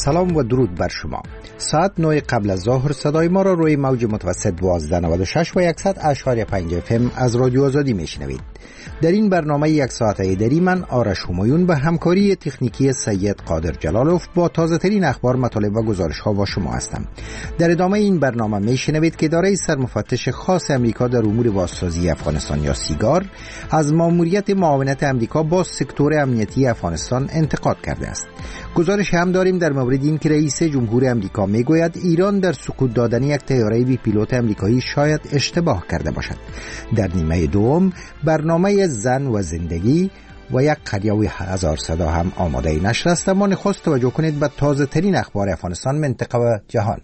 سلام و درود بر شما. ساعت 9 قبل از ظهر صدای ما را روی موج متوسط 1296 و 100.5 FM از رادیو آزادی میشنوید. در این برنامه یک ساعته دری من آرش همایون به همکاری تکنیکی سید قادر جلالوف با تازه ترین اخبار، مطالب و گزارش ها با شما هستم. در ادامه این برنامه میشنوید که اداره سرمفتش خاص امریکا در امور بازسازی افغانستان یا سیگار از ماموریت معاونت امریکا با سکتور امنیتی افغانستان انتقاد کرده است. گزارش هم داریم در مورد این که رئیس جمهور امریکا میگوید ایران در سقوط دادن یک طیاره بی پیلوت امریکایی شاید اشتباه کرده باشد. در نیمه دوم برنامه زن و زندگی و یک قریه و هزار صدا هم آماده نشر است، اما نخست توجه کنید به تازه ترین اخبار افغانستان، منطقه و جهان.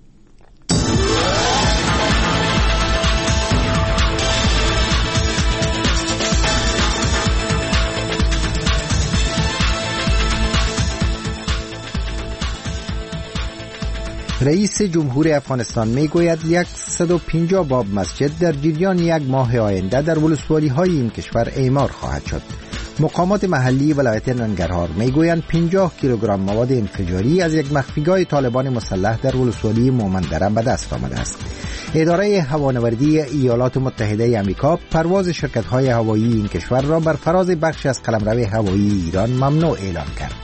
رئیس جمهور افغانستان میگوید 150 باب مسجد در جریان یک ماه آینده در ولسوالی های این کشور اعمار خواهد شد. مقامات محلی ولایت ننگرهار میگویند 50 کیلوگرم مواد انفجاری از یک مخفیگاه طالبان مسلح در ولسوالی مومندره به دست آمده است. اداره هوانوردی ایالات متحده آمریکا پرواز شرکت‌های هوایی این کشور را بر فراز بخش از قلمرو هوایی ایران ممنوع اعلام کرد.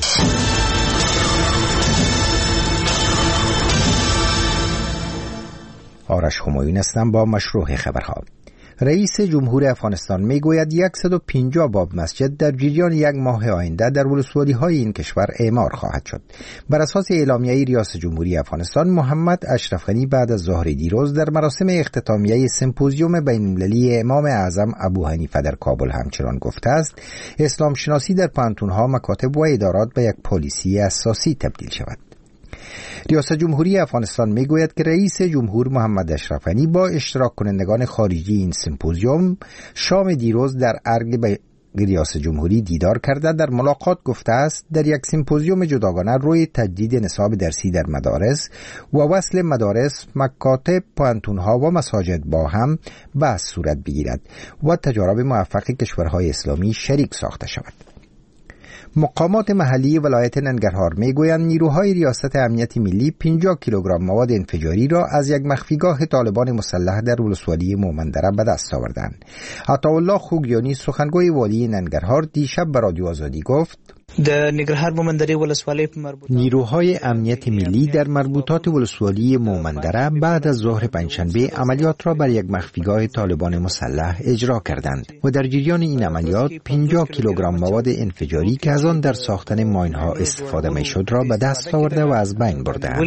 آرش همایون هستم با مشروع خبرها. رئیس جمهور افغانستان میگوید 150 باب مسجد در جریان یک ماه آینده در ولسوالی های این کشور اعمار خواهد شد. بر اساس اعلامیه ریاست جمهوری افغانستان، محمد اشرف غنی بعد از ظهر دیروز در مراسم اختتامیه سمپوزیوم بین‌المللی امام اعظم ابو حنیفه در کابل همچنان گفته است اسلام شناسی در پانتون‌ها، مکاتب و ادارات به یک پالیسی اساسی تبدیل شود. ریاست جمهوری افغانستان میگوید که رئیس جمهور محمد اشرف غنی با اشتراک کنندگان خارجی این سمپوزیوم شام دیروز در ارگ به ریاست جمهوری دیدار کرده. در ملاقات گفته است در یک سمپوزیوم جداگانه روی تجدید نصاب درسی در مدارس و وصل مدارس، مکاتب، پانتون‌ها و مساجد با هم بحث صورت بگیرد و تجارب موفق کشورهای اسلامی شریک ساخته شود. مقامات محلی ولایت ننگرهار میگویند نیروهای ریاست امنیت ملی 50 کیلوگرم مواد انفجاری را از یک مخفیگاه طالبان مسلح در ولسوالی مومندره به دست آوردند. عطاالله خوگیانی سخنگوی والی ننگرهار دیشب به رادیو آزادی گفت د ننګرهار مومندرې ولسوالۍ په مربوطات نیروهای امنیت ملی در مربوطات ولسوالی مومندره بعد از ظهر پنجشنبه عملیات را بر یک مخفیگاه طالبان مسلح اجرا کردند و در جریان این عملیات 50 کیلوگرم مواد انفجاری که از آن در ساختن ماین‌ها استفاده می‌شد را به دست آورده و از بین بردند.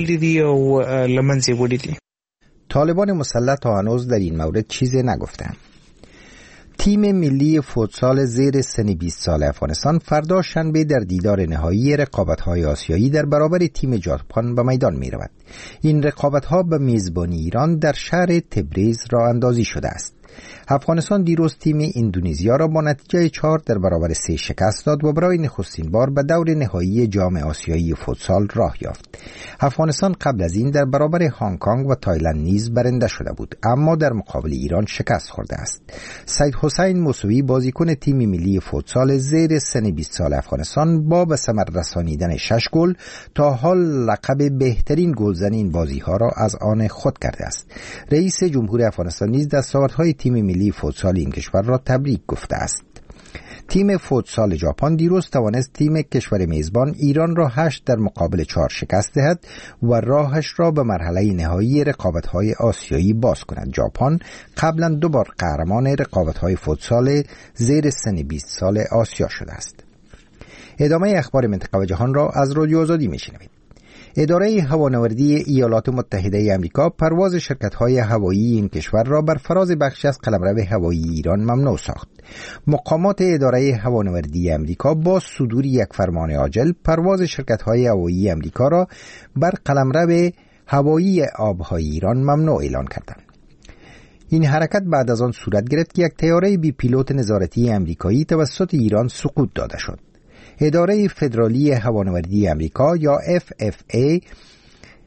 طالبان مسلح تا هنوز در این مورد چیزی نگفتند. تیم ملی فوتسال زیر سن 20 سال افغانستان فردا شنبه در دیدار نهایی رقابت‌های آسیایی در برابر تیم ژاپن به میدان می‌رود. این رقابت‌ها به میزبانی ایران در شهر تبریز راه اندازی شده است. افغانستان دیروز تیم اندونزیا را با نتیجه 4 در برابر 3 شکست داد و برای نخستین بار به دور نهایی جام آسیایی فوتسال راه یافت. افغانستان قبل از این در برابر هنگ کنگ و تایلند نیز برنده شده بود، اما در مقابل ایران شکست خورده است. سید حسین موسوی بازیکن تیم ملی فوتسال زیر سن 20 سال افغانستان با به ثمر رسانیدن 6 گل تا حال لقب بهترین گلزن این بازی‌ها را از آن خود کرده است. رئیس جمهور افغانستان نیز دستاوردهای تیم ملی فوتسال این کشور را تبریک گفته است. تیم فوتسال ژاپن دیروز توانست تیم کشور میزبان ایران را 8 در مقابل 4 شکست دهد و راهش را به مرحله نهایی رقابت‌های آسیایی باز کند. ژاپن قبلا 2 بار قهرمان رقابت‌های فوتسال زیر سن 20 سال آسیا شده است. ادامه اخبار منطقه و جهان را از رادیو آزادی میشنوید. اداره هوانوردی ایالات متحده آمریکا پرواز شرکت‌های هوایی این کشور را بر فراز بخشی از قلمرو هوایی ایران ممنوع ساخت. مقامات اداره هوانوردی آمریکا با صدور یک فرمان عاجل پرواز شرکت‌های هوایی آمریکا را بر قلمرو هوایی آب‌های ایران ممنوع اعلان کردند. این حرکت بعد از آن صورت گرفت که یک طیاره بی پیلوت نظارتی آمریکایی توسط ایران سقوط داده شد. اداره فدرالی هوانوردی آمریکا یا FAA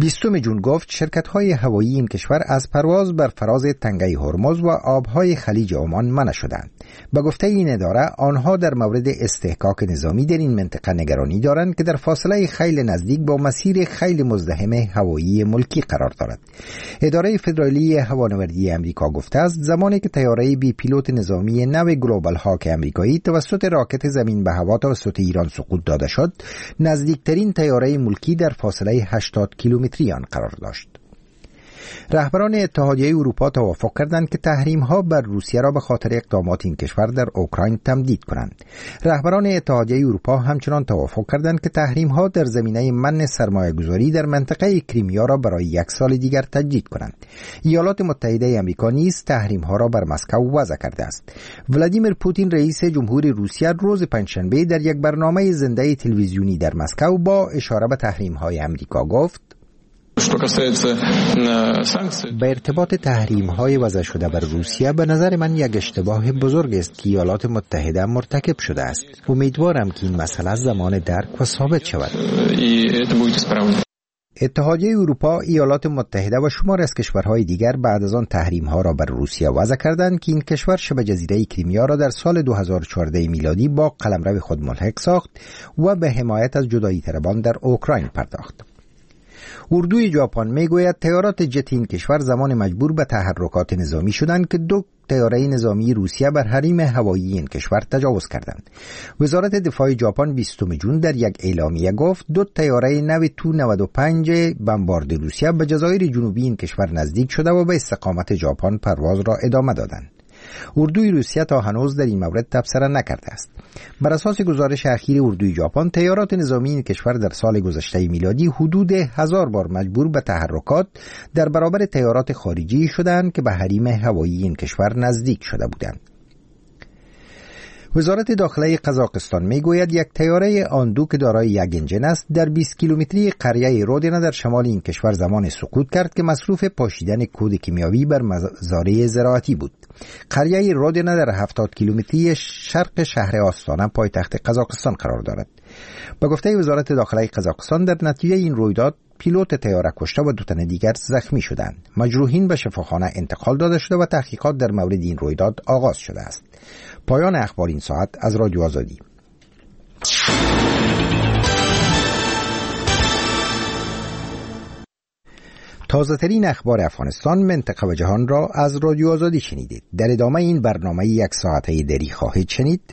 20 جون گفت شرکت‌های هوایی این کشور از پرواز بر فراز تنگه هرمز و آبهای خلیج عمان منع شدند. به گفته این اداره آنها در مورد استحقاق نظامی در این منطقه نگرانی دارند که در فاصله خیلی نزدیک با مسیر خیلی مزدحم هوایی ملکی قرار دارد. اداره فدرالی هوانوردی امریکا گفته است زمانی که طیاره بی پیلوت نظامی نو گلوبال هاک امریکایی توسط راکت زمین به هوا توسط ایران سقوط داده شد، نزدیکترین طیاره ملکی در فاصله 80 کیلومتری آن قرار داشت. رهبران اتحادیه اروپا توافق کردند که تحریم‌ها بر روسیه را به خاطر اقدامات این کشور در اوکراین تمدید کنند. رهبران اتحادیه اروپا همچنان توافق کردند که تحریم‌ها در زمینه منع سرمایه‌گذاری در منطقه کریمیا را برای 1 سال دیگر تجدید کنند. ایالات متحده آمریکا نیز تحریم‌ها را بر مسکو وضع کرده است. ولادیمیر پوتین رئیس جمهوری روسیه روز پنجشنبه در یک برنامه زنده تلویزیونی در مسکو با اشاره به تحریم‌های آمریکا گفت: به ارتباط تحریم‌های وضع شده بر روسیه به نظر من یک اشتباه بزرگ است که ایالات متحده مرتکب شده است. امیدوارم که این مسئله زمان درک و ثابت شود. اتحادیه اروپا، ایالات متحده و شمار از کشورهای دیگر بعد از آن تحریم‌ها را بر روسیه وضع کردند که این کشور شبه جزیره کریمیا را در سال 2014 میلادی با قلمرو خود ملحق ساخت و به حمایت از جدایی طلبان در اوکراین پرداخت. اردوی ژاپن میگوید طیارات جت این کشور زمان مجبور به تحرکات نظامی شدند که 2 طیاره نظامی روسیه بر حریم هوایی این کشور تجاوز کردند. وزارت دفاع ژاپن 20 جون در یک اعلامیه گفت 2 طیاره نو تو 95 بمبارد روسیه به جزایر جنوبی این کشور نزدیک شده و به استقامت ژاپن پرواز را ادامه دادند. اردوی روسیه تا هنوز در این مورد تبصره نکرده است. بر اساس گزارش اخیر اردوی ژاپن، طیارات نظامی این کشور در سال گذشته میلادی حدود 1000 بار مجبور به تحرکات در برابر طیارات خارجی شدند که به حریم هوایی این کشور نزدیک شده بودند. وزارت داخله قزاقستان میگوید یک طیاره آندو که دارای یک انجن است در 20 کیلومتری قریه رودنا در شمال این کشور زمان سقوط کرد که مصروف پاشیدن کود کیمیاوی بر مزارع زراعتی بود. قریه رودنا در 70 کیلومتری شرق شهر آستانه پایتخت قزاقستان قرار دارد. به گفته وزارت داخله قزاقستان در نتیجه این رویداد پیلوت طیاره کشته و 2 تن دیگر زخمی شدند. مجروحین به شفاخانه انتقال داده شده و تحقیقات در مورد این رویداد آغاز شده است. پایان اخبار این ساعت از رادیو آزادی. تازه ترین اخبار افغانستان، منطقه و جهان را از رادیو آزادی شنیدید. در ادامه این برنامه 1 ساعته دری خواهید شنید.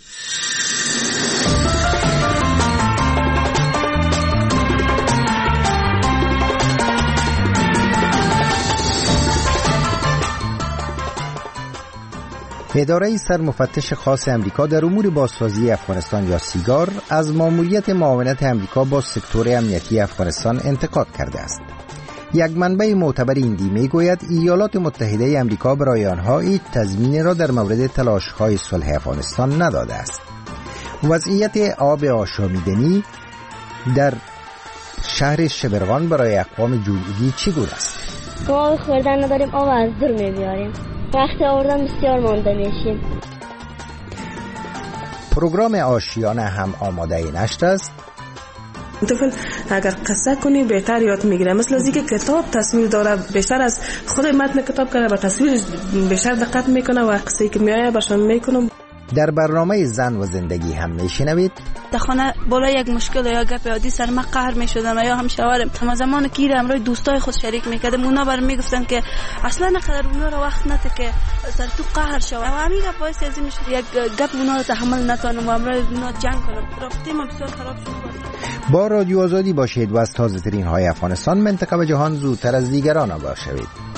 اداره سرمفتش خاص امریکا در امور بازسازی افغانستان یا سیگار از ماموریت معاونت امریکا با سکتور امنیتی افغانستان انتقاد کرده است. یک منبع معتبر هندی میگوید ایالات متحده امریکا برای آنها هیچ تضمینی را در مورد تلاش‌های صلح افغانستان نداده است. وضعیت آب آشامیدنی در شهر شبروان برای اقوام جنوبی چگونه است؟ ما خوردن نداریم، آب از دور می‌بیاریم. وقتی آوردن بسیار مانده میشیم. پروگرام آشیانه هم آماده نشت است. طفل اگر قصه کنی بهتر یاد میگیره، مثل از اینکه کتاب تصویر داره، بیشتر از خود متن کتاب کنه به تصویر بیشتر دقت میکنه و قصه‌ای که میایه باشون میکنم. در برنامه زن و زندگی هم میشنوید. در خانه بالا یک مشکل یا گپ عادی سر ما قهر میشدن یا هم شوهرم تمام زمان که همراه دوستای خود شریک میکردم، اونا برام میگفتن که اصلا نقدر اونا رو وقت نته که سر تو قهر شو و همین گپ باعث از این شد یک گپ اونا رو تحمل نتونم و همراه اونا جنگ کنم. رابطه ما بسیار خراب شد. با رادیو آزادی باشید و از تازه ترین های افغانستان، منطقه و جهان زودتر از دیگران آگاه شوید.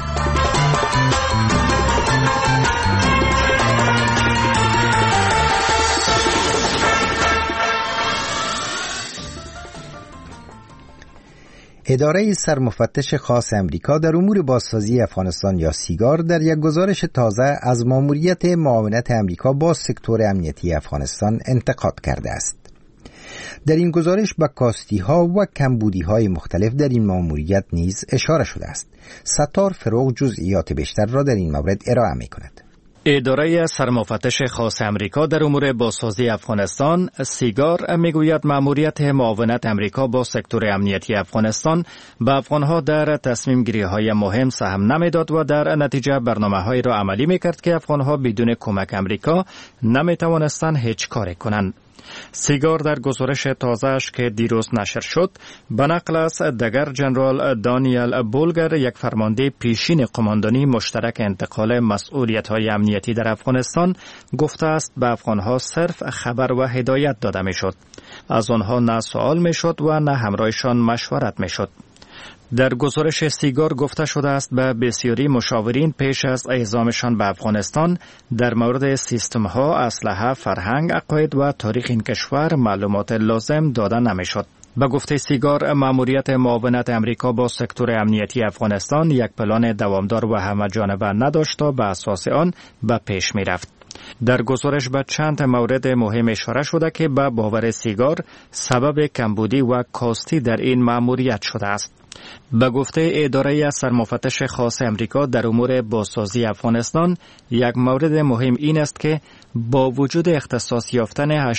اداره سرمفتش خاص امریکا در امور بازسازی افغانستان یا سیگار در یک گزارش تازه از ماموریت معاونت امریکا با سکتور امنیتی افغانستان انتقاد کرده است. در این گزارش به کاستی‌ها و کمبودی‌های مختلف در این ماموریت نیز اشاره شده است. ستار فروغ جزئیات بیشتر را در این مورد ارائه می‌کند. اداره سرمفتش خاص امریکا در امور بازسازی افغانستان سیگار میگوید مأموریت معاونت امریکا با سکتور امنیتی افغانستان به افغانها در تصمیم گیری های مهم سهم نمیداد و در نتیجه برنامه های را عملی میکرد که افغانها بدون کمک امریکا نمیتوانستند هیچ کاری کنند. سیگار در گزارش تازه‌اش که دیروز نشر شد به نقل از دگر جنرال دانیل بولگر، یک فرمانده پیشین قماندانی مشترک انتقال مسئولیت‌های امنیتی در افغانستان، گفته است به افغانها صرف خبر و هدایت داده می‌شد. از آنها نه سوال می‌شد و نه همراهشان مشورت می‌شد. در گزارش سیگار گفته شده است به بسیاری مشاورین پیش از اعزامشان به افغانستان در مورد سیستم‌ها، اسلحه، فرهنگ، عقاید و تاریخ این کشور معلومات لازم داده نمی‌شد. به گفته سیگار، مأموریت معاونت امریکا با سکتور امنیتی افغانستان یک پلان دوامدار و همه‌جانبه نداشت تا به اساس آن به پیش می‌رفت. در گزارش به چند مورد مهم اشاره شده که به باور سیگار سبب کمبودی و کاستی در این مأموریت شده است. به گفته اداره سرمفتش خاص امریکا در امور بازسازی افغانستان، یک مورد مهم این است که با وجود اختصاص یافتن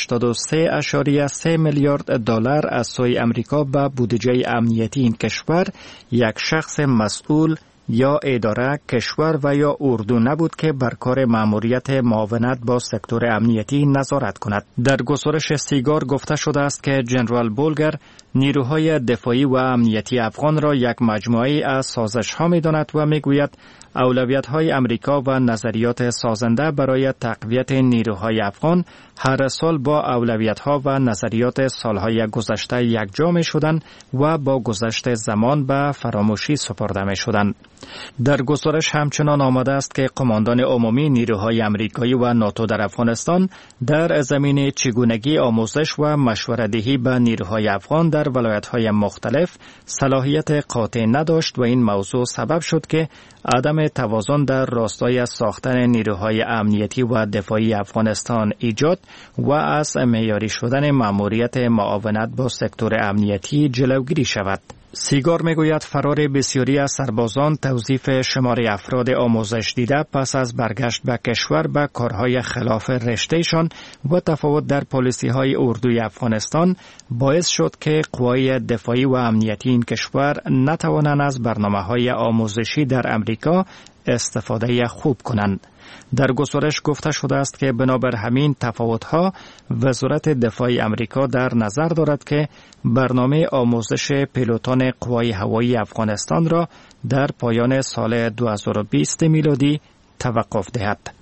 83.3 میلیارد دلار از سوی امریکا به بودجه امنیتی این کشور، یک شخص مسئول یا اداره، کشور و یا اردو نبود که بر کار مأموریت معاونت با سکتور امنیتی نظارت کند. در گزارش سیگار گفته شده است که جنرال بولگر نیروهای دفاعی و امنیتی افغان را یک مجموعه از سازش‌ها می‌داند و می‌گوید اولویت‌های امریکا و نظریات سازنده برای تقویت نیروهای افغان هر سال با اولویت‌ها و نظریات سالهای گذشته یکجا می‌شدند و با گذشت زمان به فراموشی سپرده می‌شدند. در گزارش همچنان آمده است که قماندان عمومی نیروهای امریکایی و ناتو در افغانستان در زمینه چگونگی آموزش و مشوره‌دهی به نیروهای افغان در ولایت‌های مختلف صلاحیت قاطع نداشت و این موضوع سبب شد که عدم توازن در راستای ساختن نیروهای امنیتی و دفاعی افغانستان ایجاد و از معیاری شدن مأموریت معاونت با سکتور امنیتی جلوگیری شود. سیگار میگوید فرار بسیاری از سربازان، توظیف شمار افراد آموزش دیده پس از برگشت به کشور به کارهای خلاف رشتهشان و تفاوت در پالیسی‌های اردوی افغانستان باعث شد که قوای دفاعی و امنیتی این کشور نتوانند از برنامه‌های آموزشی در امریکا استفاده خوب کنند. در گزارش گفته شده است که بنابر همین تفاوت‌ها وزارت دفاع امریکا در نظر دارد که برنامه آموزش پیلوتان قوای هوایی افغانستان را در پایان سال 2020 میلادی توقف دهد.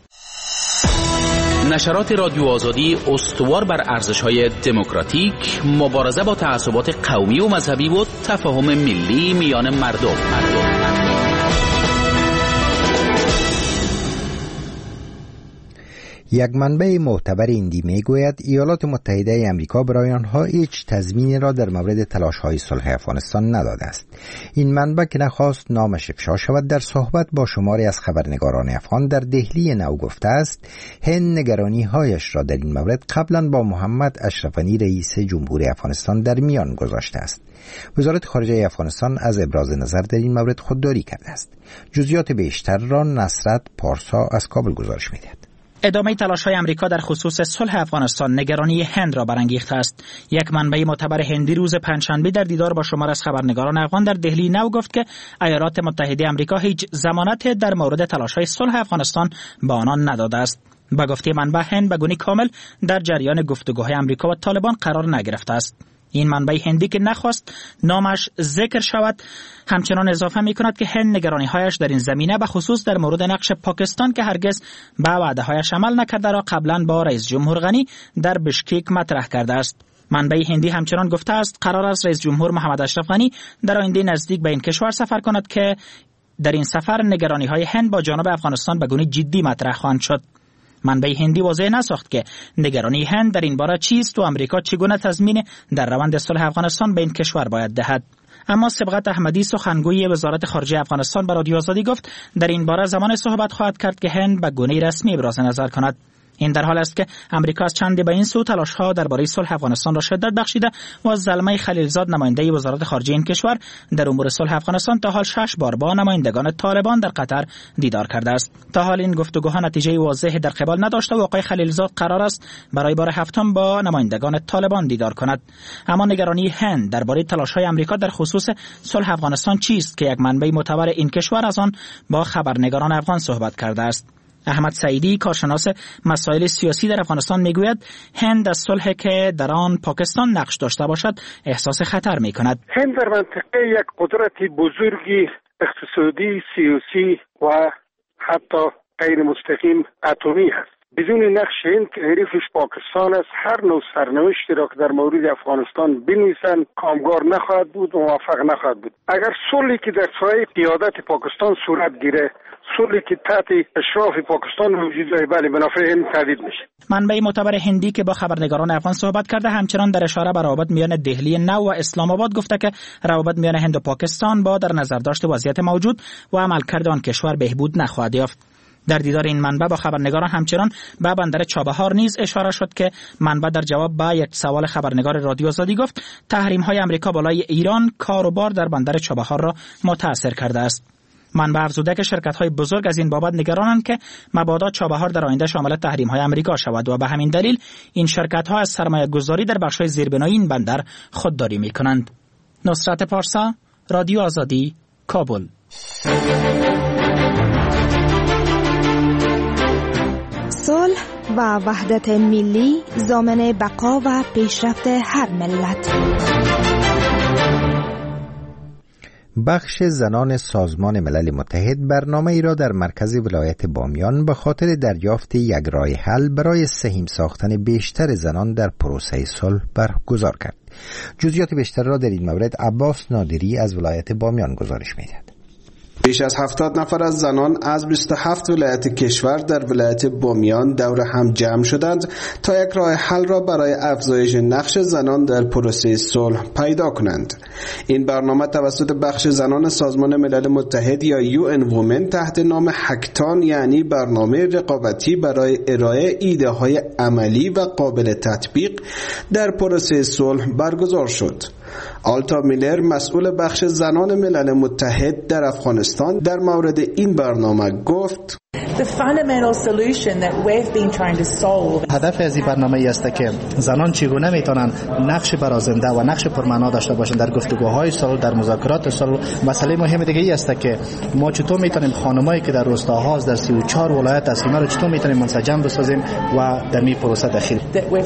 نشرات رادیو آزادی استوار بر ارزش‌های دموکراتیک، مبارزه با تعصبات قومی و مذهبی و تفاهم ملی میان مردم. یک منبع معتبر ایندی میگوید ایالات متحده آمریکا برای آنها هیچ تضمینی را در مورد تلاش‌های صلح افغانستان نداده است. این منبع که نخواست نامش افشا شود در صحبت با شماری از خبرنگاران افغان در دهلی نو گفته است هند نگرانی‌هایش را در این مورد قبلا با محمد اشرف غنی رئیس جمهوری افغانستان در میان گذاشته است. وزارت خارجه افغانستان از ابراز نظر در این مورد خودداری کرده است. جزئیات بیشتر را نصرت پارسا از کابل گزارش می‌دهد. ادامه تلاش‌های آمریکا در خصوص صلح افغانستان نگرانی هند را برانگیخته است. یک منبع معتبر هندی روز پنجشنبه در دیدار با شمار از خبرنگاران افغان در دهلی نو گفت که ایالات متحده آمریکا هیچ ضمانت در مورد تلاش‌های صلح افغانستان به آنان نداده است. با گفته منبع هند به گونه کامل در جریان گفتگوهای آمریکا و طالبان قرار نگرفته است. این منبع هندی که نخواست نامش ذکر شود همچنان اضافه می کند که هند نگرانی‌هایش در این زمینه به خصوص در مورد نقش پاکستان که هرگز به وعده‌هایش عمل نکرده را قبلا با رئیس جمهور غنی در بشکیک مطرح کرده است. منبع هندی همچنان گفته است قرار است رئیس جمهور محمد اشرف غنی در آینده نزدیک به این کشور سفر کند که در این سفر نگرانی‌های هند با جانب افغانستان به گونه جدی مطرح خواهند شد. منبع هندی واضح نساخت که نگرانی هند در این باره چیست و امریکا چگونه تضمین در روند صلح افغانستان به این کشور باید دهد. اما سبقت احمدی سخنگوی وزارت خارجه افغانستان به رادیو آزادی گفت در این باره زمان صحبت خواهد کرد که هند به گونه رسمی ابراز نظر کند. این در حال است که امریکا از چند به این سو تلاش‌ها درباره صلح افغانستان را شدت بخشیده و زلمه خلیلزاد نماینده وزارت خارجه این کشور در امور صلح افغانستان تا حال 6 بار با نمایندگان طالبان در قطر دیدار کرده است. تا حال این گفتگوها نتیجه واضحی در قبال نداشته و آقای خلیلزاد قرار است برای بار هفتم با نمایندگان طالبان دیدار کند. اما نگرانی هند درباره تلاش‌های امریکا در خصوص صلح افغانستان چیست که یک منبع معتبر این کشور از آن با خبرنگاران افغان صحبت کرده است. احمد سعیدی کارشناس مسائل سیاسی در افغانستان میگوید هند از صلحی که در آن پاکستان نقش داشته باشد احساس خطر میکند. هند در منطقه یک قدرت بزرگی اقتصادی، سیاسی و حتی غیر مستقیم اتمی است. بدون نقش هند که حریفش پاکستان است، هر نوع سرنوشتی را که در مورد افغانستان بنویسند کامگار نخواهد بود و موفق نخواهد بود. اگر صلحی که در سایه قیادت پاکستان صورت گیره، صلحی که تحت اشراف پاکستان وجود دارد، بله به نفع هند تهدید میشه. منبع معتبر هندی که با خبرنگاران افغان صحبت کرده همچنان در اشاره به روابط میان دهلی نو و اسلام آباد گفته که روابط میان هند و پاکستان با در نظر داشت وضعیت موجود و عملکرد آن کشور بهبود نخواهد یافت. در دیدار این منبع با خبرنگاران همچنان به بندر چابهار نیز اشاره شد که منبع در جواب به یک سوال خبرنگار رادیو آزادی گفت تحریم‌های آمریکا بالای ایران کار و بار در بندر چابهار را متاثر کرده است. منبع افزوده که شرکت‌های بزرگ از این بابت نگرانند که مبادا چابهار در آینده شامل تحریم‌های آمریکا شود و به همین دلیل این شرکت‌ها از سرمایه‌گذاری در بخش‌های زیربنایی این بندر خودداری می‌کنند. نصرت پارسا، رادیو آزادی، کابل. صلح و وحدت ملی ضامن بقا و پیشرفت هر ملت. بخش زنان سازمان ملل متحد برنامه ای را در مرکز ولایت بامیان به خاطر دریافت یک راه حل برای سهیم ساختن بیشتر زنان در پروسه صلح برگزار کرد. جزئیات بیشتر را در این مورد عباس نادری از ولایت بامیان گزارش می‌دهد. بیش از 70 نفر از زنان از 27 ولایت کشور در ولایت بامیان دور هم جمع شدند تا یک راه حل را برای افزایش نقش زنان در پروسه صلح پیدا کنند. این برنامه توسط بخش زنان سازمان ملل متحد یا UN Women تحت نام هکتان یعنی برنامه رقابتی برای ارائه ایده های عملی و قابل تطبیق در پروسه صلح برگزار شد. آلتا میلر مسئول بخش زنان ملل متحد در افغانستان در مورد این برنامه گفت هدف از این برنامه است که زنان چگونه میتونن نقش برازنده و نقش پرمعنا داشته باشند در گفتگوهای صلح، در مذاکرات صلح. مسئله مهم دیگه ای است که ما چطور میتونیم خانمایی که در روستاها در 34 ولایت هستیم رو چطور میتونیم منسجم بسازیم و در این پروسه داخل.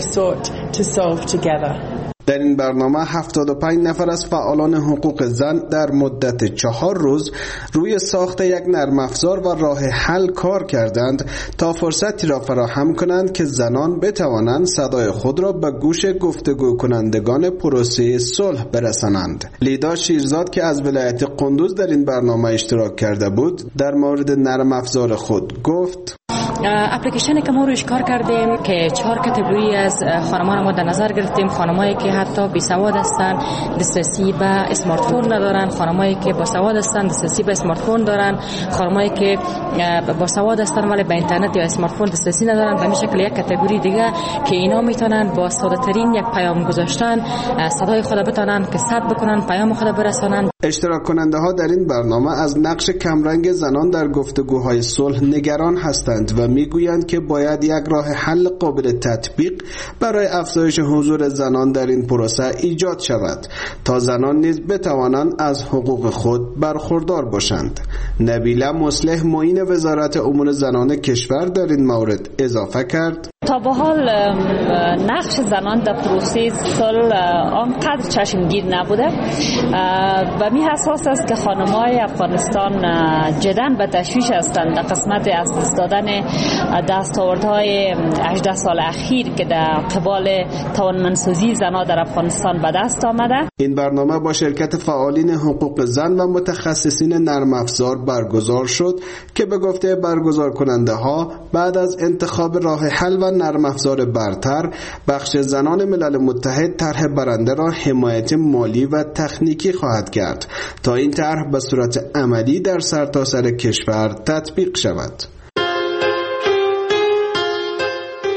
در این برنامه 75 نفر از فعالان حقوق زن در مدت 4 روز روی ساخت یک نرم افزار و راه حل کار کردند تا فرصتی را فراهم کنند که زنان بتوانند صدای خود را به گوش گفتگو کنندگان پروسه صلح برسانند. لیدا شیرزاد که از ولایت قندوز در این برنامه اشتراک کرده بود در مورد نرم افزار خود گفت اپلیکیشنی که ما روش کار کردیم که 4 کاتگوری از خانمان ما در نظر گرفتیم. خانمایی که حتی بی سواد هستند، دسترسی به اسمارت فون ندارن، خانمایی که با سواد هستند، دسترسی به اسمارت فون دارن، خانمایی که با سواد هستند ولی به اینترنت یا اسمارت فون دسترسی ندارن. به این شکل یک کاتگوری دیگه که اینا میتونن با ساده ترین یک پیام گذاشتن صدای خود بتونن که ثبت بکنن، پیام خود برسانن. اشتراک کننده ها در این برنامه از نقش کمرنگ زنان در گفتگوهای صلح نگران هستند و میگویند که باید یک راه حل قابل تطبیق برای افزایش حضور زنان در این پروسه ایجاد شود تا زنان نیز بتوانند از حقوق خود برخوردار باشند. نبیله مصلح معین وزارت امور زنان کشور در این مورد اضافه کرد تا به حال نقش زنان در پروسه صلح آنقدر چشمگیر نبوده. و می اساس است که خانم‌های افغانستان جداً به تشویش هستند در قسمت از دست دادن دستاوردهای 18 سال اخیر که در قبال توانمندسازی زنان در افغانستان به دست آمده. این برنامه با شرکت فعالین حقوق زن و متخصصین نرم افزار برگزار شد که به گفته برگزار کننده ها بعد از انتخاب راه حل و نرم افزار برتر، بخش زنان ملل متحد طرح برنده را حمایت مالی و تکنیکی خواهد کرد تا این طرح به صورت عملی در سرتاسر کشور تطبیق شود.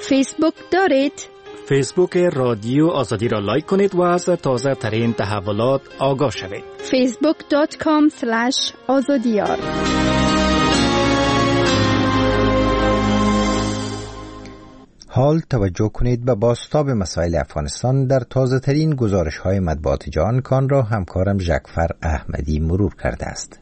فیسبوک دارید؟ فیسبوک رادیو آزادی را لایک کنید و از تازه ترین تحولات آگاه شوید. facebook.com/azadiyar. حال توجه کنید به بازتاب مسائل افغانستان در تازه ترین گزارش های مطبوعات جهان کان را همکارم ژکفر احمدی مرور کرده است.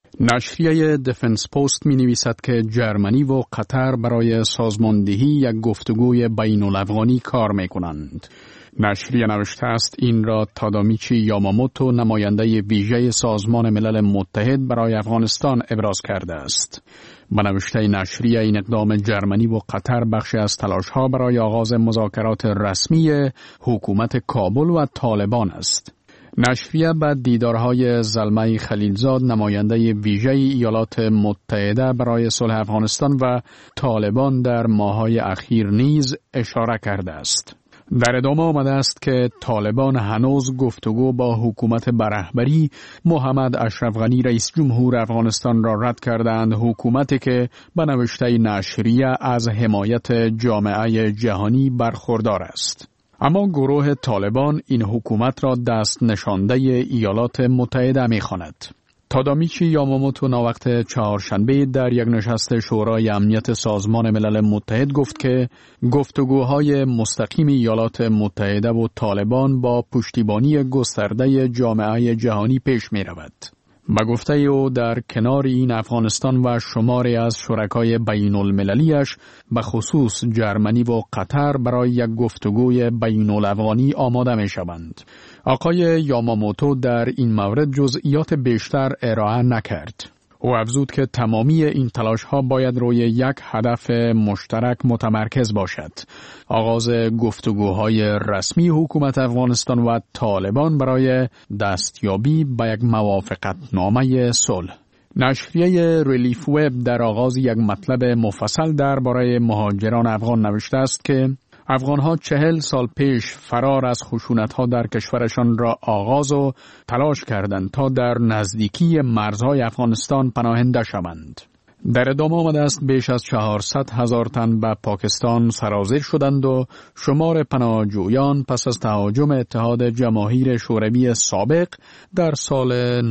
نشریه دفنس پست می نویسد که جرمنی و قطر برای سازماندهی یک گفتگوی بین الافغانی کار می کنند. نشریه نوشته است این را تادامیچی یاماموتو نماینده ویژه سازمان ملل متحد برای افغانستان ابراز کرده است. به نوشته نشریه این اقدام جرمنی و قطر بخشی از تلاش‌ها برای آغاز مذاکرات رسمی حکومت کابل و طالبان است. نشریه بعد دیدارهای زلمه خلیلزاد نماینده ویژه ایالات متحده برای صلح افغانستان و طالبان در ماه‌های اخیر نیز اشاره کرده است. در ادامه آمده است که طالبان هنوز گفتگو با حکومت برهبری محمد اشرف غنی رئیس جمهور افغانستان را رد کردند، حکومتی که به نوشته نشریه از حمایت جامعه جهانی برخوردار است. اما گروه طالبان این حکومت را دست نشانده ایالات متحده می خواند. تادامیچی یاماموتو ناوقت چهارشنبه در یک نشست شورای امنیت سازمان ملل متحد گفت که گفتگوهای مستقیم ایالات متحده و طالبان با پشتیبانی گسترده جامعه جهانی پیش می رود. به گفته او در کنار این افغانستان و شماری از شرکای بین المللیش به خصوص جرمنی و قطر برای یک گفتگوی بین الافغانی آماده می شوند. آقای یاماموتو در این مورد جزئیات بیشتر ارائه نکرد. او افزود که تمامی این تلاش‌ها باید روی یک هدف مشترک متمرکز باشد: آغاز گفتگوهای رسمی حکومت افغانستان و طالبان برای دستیابی به یک موافقتنامه صلح. نشریه ریلیف وب در آغاز یک مطلب مفصل درباره مهاجران افغان نوشته است که افغانها 40 سال پیش فرار از خشونت‌ها در کشورشان را آغاز و تلاش کردند تا در نزدیکی مرزهای افغانستان پناهنده شوند. در ادامه آمده است بیش از 400,000 تن به پاکستان سرازیر شدند و شمار پناهجویان پس از تهاجم اتحاد جماهیر شوروی سابق در سال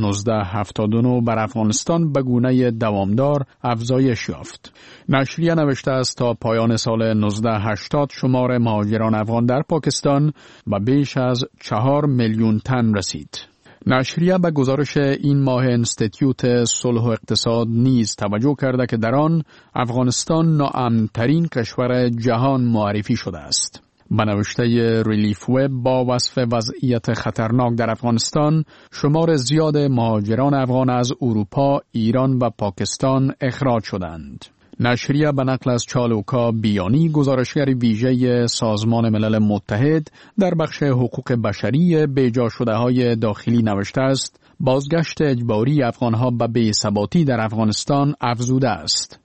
1979 بر افغانستان به گونه دوامدار افزایش یافت. نشریه نوشته است تا پایان سال 1980 شمار مهاجران افغان در پاکستان به بیش از 4 میلیون تن رسید. نشریه به گزارش این ماه انستیتیوت صلح و اقتصاد نیز توجه کرده که در آن افغانستان ناامن‌ترین کشور جهان معرفی شده است. به نوشته ریلیف وب با وصف وضعیت خطرناک در افغانستان، شمار زیاد مهاجران افغان از اروپا، ایران و پاکستان اخراج شدند. نشریه به نقل از چالوکا بیانی گزارشگر ویژه سازمان ملل متحد در بخش حقوق بشری بیجا شده های داخلی نوشته است: بازگشت اجباری افغانها به بی‌ثباتی در افغانستان افزوده است.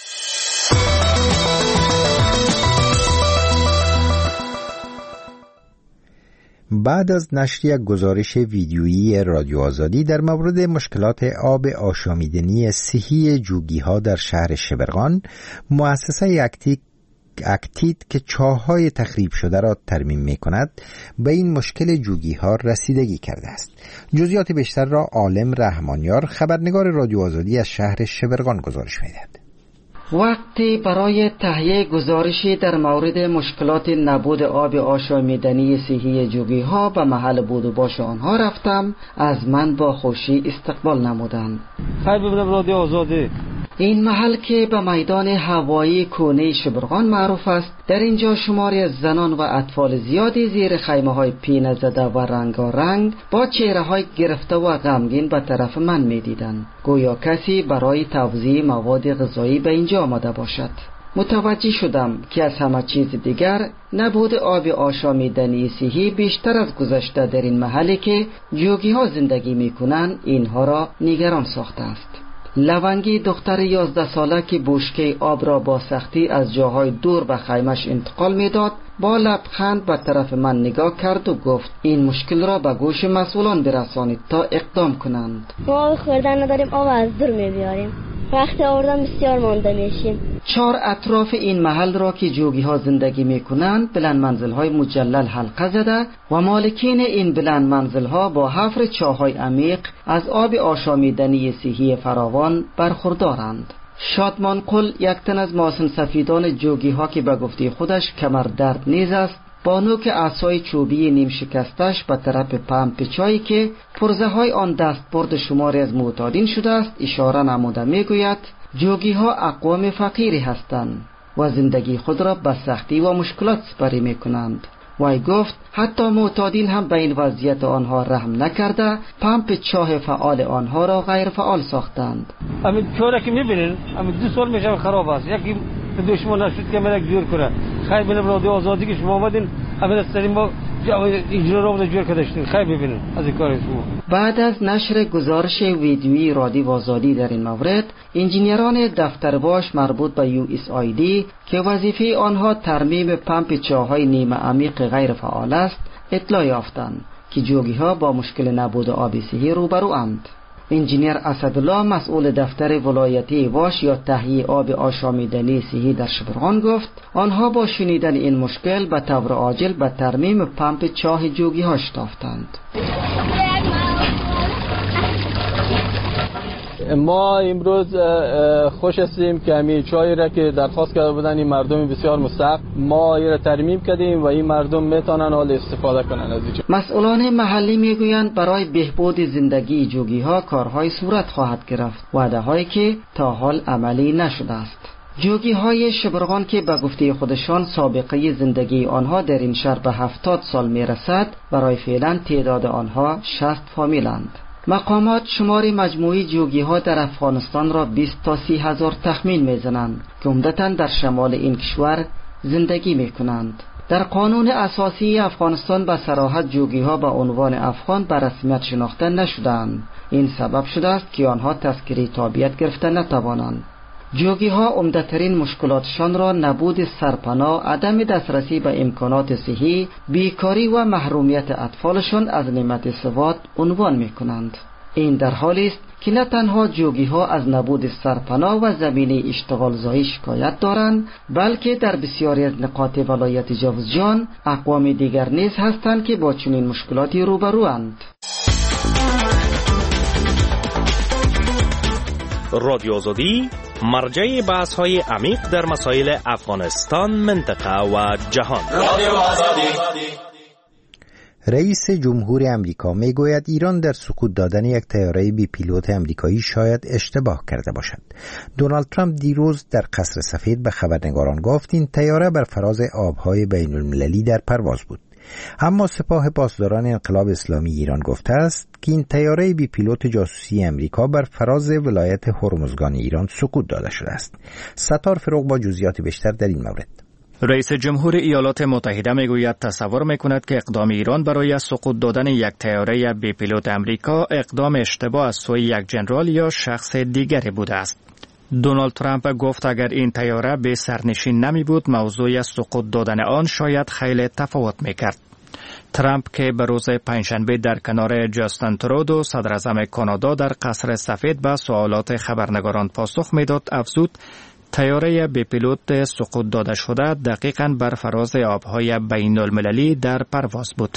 بعد از نشر یک گزارش ویدیویی رادیو آزادی در مورد مشکلات آب آشامیدنی صحی جوگی‌ها در شهر شبرغان، مؤسسه اکتید که چاه‌های تخریب شده را ترمیم می‌کند، به این مشکل جوگی‌ها رسیدگی کرده است. جزئیات بیشتر را عالم رحمانیار، خبرنگار رادیو آزادی از شهر شبرغان گزارش می‌دهد. وقتی برای تهیه گزارشی در مورد مشکلات نبود آب آشامیدنی صحی جوگی‌ها به محل بود و باش آنها رفتم، از من با خوشی استقبال نمودند. خیر ببینم رادیو آزادی. این محل که به میدان هوایی کونه شبرغان معروف است، در اینجا شماری از زنان و اطفال زیادی زیر خیمه‌های پینه زده و رنگارنگ با چهره‌های گرفته و غمگین به طرف من می‌دیدند، گویا کسی برای توزیع مواد غذایی به اینجا آمده باشد. متوجه شدم که از همه چیز دیگر نبود آب آشامیدنی صحی بیشتر از گذشته در این محلی که جوگی‌ها زندگی می‌کنند اینها را نگران ساخته است. لونگی دختر 11 ساله که بشکه آب را با سختی از جاهای دور به خیمش انتقال میداد، با لبخند به طرف من نگاه کرد و گفت این مشکل را به گوش مسئولان برسانید تا اقدام کنند. ما آب خوردن نداریم، آب از دور میبیاریم. وقتی آوردن بسیار مانده میشیم. 4 اطراف این محل را که جوگی ها زندگی می کنند بلند منزل های مجلل حلقه زده و مالکین این بلند منزل ها با حفر چاهای عمیق از آب آشامیدنی صحی فراوان برخوردارند. شادمان قل، یک تن از ماسن سفیدان جوگی ها که به گفته خودش کمر درد نیز است، با نوک عصای چوبی نیم شکستش به طرف پمپ چایی که پرزه های آن دستبرد شماری از معتادین شده است اشاره نموده می گوید جوگی ها اقوام فقیری هستند و زندگی خود را به سختی و مشکلات سپری می کنند. وی گفت حتی معتادین هم به این وضعیت آنها رحم نکرده پمپ چاه فعال آنها را غیر فعال ساختند. همین چاره که میبینین همین 2 سال میشه خراب است. یکی دشمن نشد که من جور کنه. خیلی ببینم رادیو آزادی که شما آمدین همین از سریم با اجرا را جور کردشتین. خیلی ببینین از این کار شما. بعد از نشر گزارش ویدیویی رادیو آزادی در این مورد، انجینیران دفترباش مربوط به USAID که وظیفه آنها ترمیم پمپ چاهای نیمه عمیق غیر فعال است اطلاع یافتند که جوگی ها با مشکل نبود آب صحی روبروند. انجینیر اسدالله مسئول دفتر ولایتی واش یا تهیه آب آشامیدنی صحی در شبرغان گفت آنها با شنیدن این مشکل به طور عاجل به ترمیم پمپ چاه جوگی ها شتافتند. ما امروز خوش هستیم که همین چایی را که درخواست کرده بودن این مردم بسیار مستحق ما را ترمیم کردیم و این مردم میتونن حال استفاده کنن از اینجا. مسئولان محلی میگویند برای بهبود زندگی جوگی ها کارهای صورت خواهد گرفت، وعده هایی که تا حال عملی نشده است. جوگی های شبرغان که به گفته خودشان سابقه زندگی آنها در این شهر به 70 سال میرسد، برای فعلا تعداد آنها 60 فامیلند. مقامات شمار مجموعی جوگی ها در افغانستان را 20 تا 30 هزار تخمین میزنند که عمدتاً در شمال این کشور زندگی میکنند. در قانون اساسی افغانستان به صراحت جوگی ها به عنوان افغان به رسمیت شناخته نشدند. این سبب شده است که آنها تذکره تابعیت گرفته نتوانند. جوگی ها عمدترین مشکلاتشان را نبود سرپناه، عدم دسترسی به امکانات صحی، بیکاری و محرومیت اطفالشان از نعمت سواد عنوان می کنند. این در حالی است که نه تنها جوگی ها از نبود سرپناه و زمینه اشتغال زایی شکایت دارند، بلکه در بسیاری از نقاط ولایت جوزجان اقوام دیگر نیز هستند که با چنین مشکلاتی روبروند. رادیو آزادی مرجع بحث های عمیق در مسائل افغانستان، منطقه و جهان. رادیو آزادی. رئیس جمهور امریکا میگوید ایران در سقوط دادن یک طیاره بی پیلوت امریکایی شاید اشتباه کرده باشد. دونالد ترامپ دیروز در قصر سفید به خبرنگاران گفت این طیاره بر فراز آبهای بین المللی در پرواز بود. اما سپاه پاسداران انقلاب اسلامی ایران گفته است که این طیاره بی پیلوت جاسوسی امریکا بر فراز ولایت هرمزگان ایران سقوط داده شده است. ستار فروغ با جزئیات بیشتر در این مورد. رئیس جمهور ایالات متحده میگوید تصور میکند که اقدام ایران برای سقوط دادن یک طیاره بی پیلوت امریکا اقدام اشتباه از سوی یک ژنرال یا شخص دیگری بوده است. دونالد ترامپ گفت اگر این طیاره به سرنشین نمی بود موضوع سقوط دادن آن شاید خیلی تفاوت میکرد. ترامپ که به روز پنجشنبه در کنار جاستین ترودو صدر اعظم کانادا در قصر سفید به سوالات خبرنگاران پاسخ میداد افزود طیاره بی پیلوت سقوط داده شده دقیقاً بر فراز آبهای بین المللی در پرواز بود.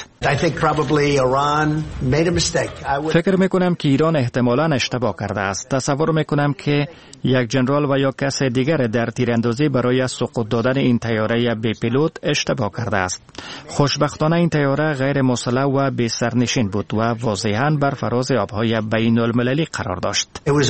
فکر میکنم که ایران احتمالاً اشتباه کرده است. تصور میکنم که یک ژنرال و یا کس دیگر در تیراندازی برای سقوط دادن این طیاره بی پیلوت اشتباه کرده است. خوشبختانه این طیاره غیر مسلح و بی سرنشین بود و واضحاً بر فراز آبهای بین المللی قرار داشت.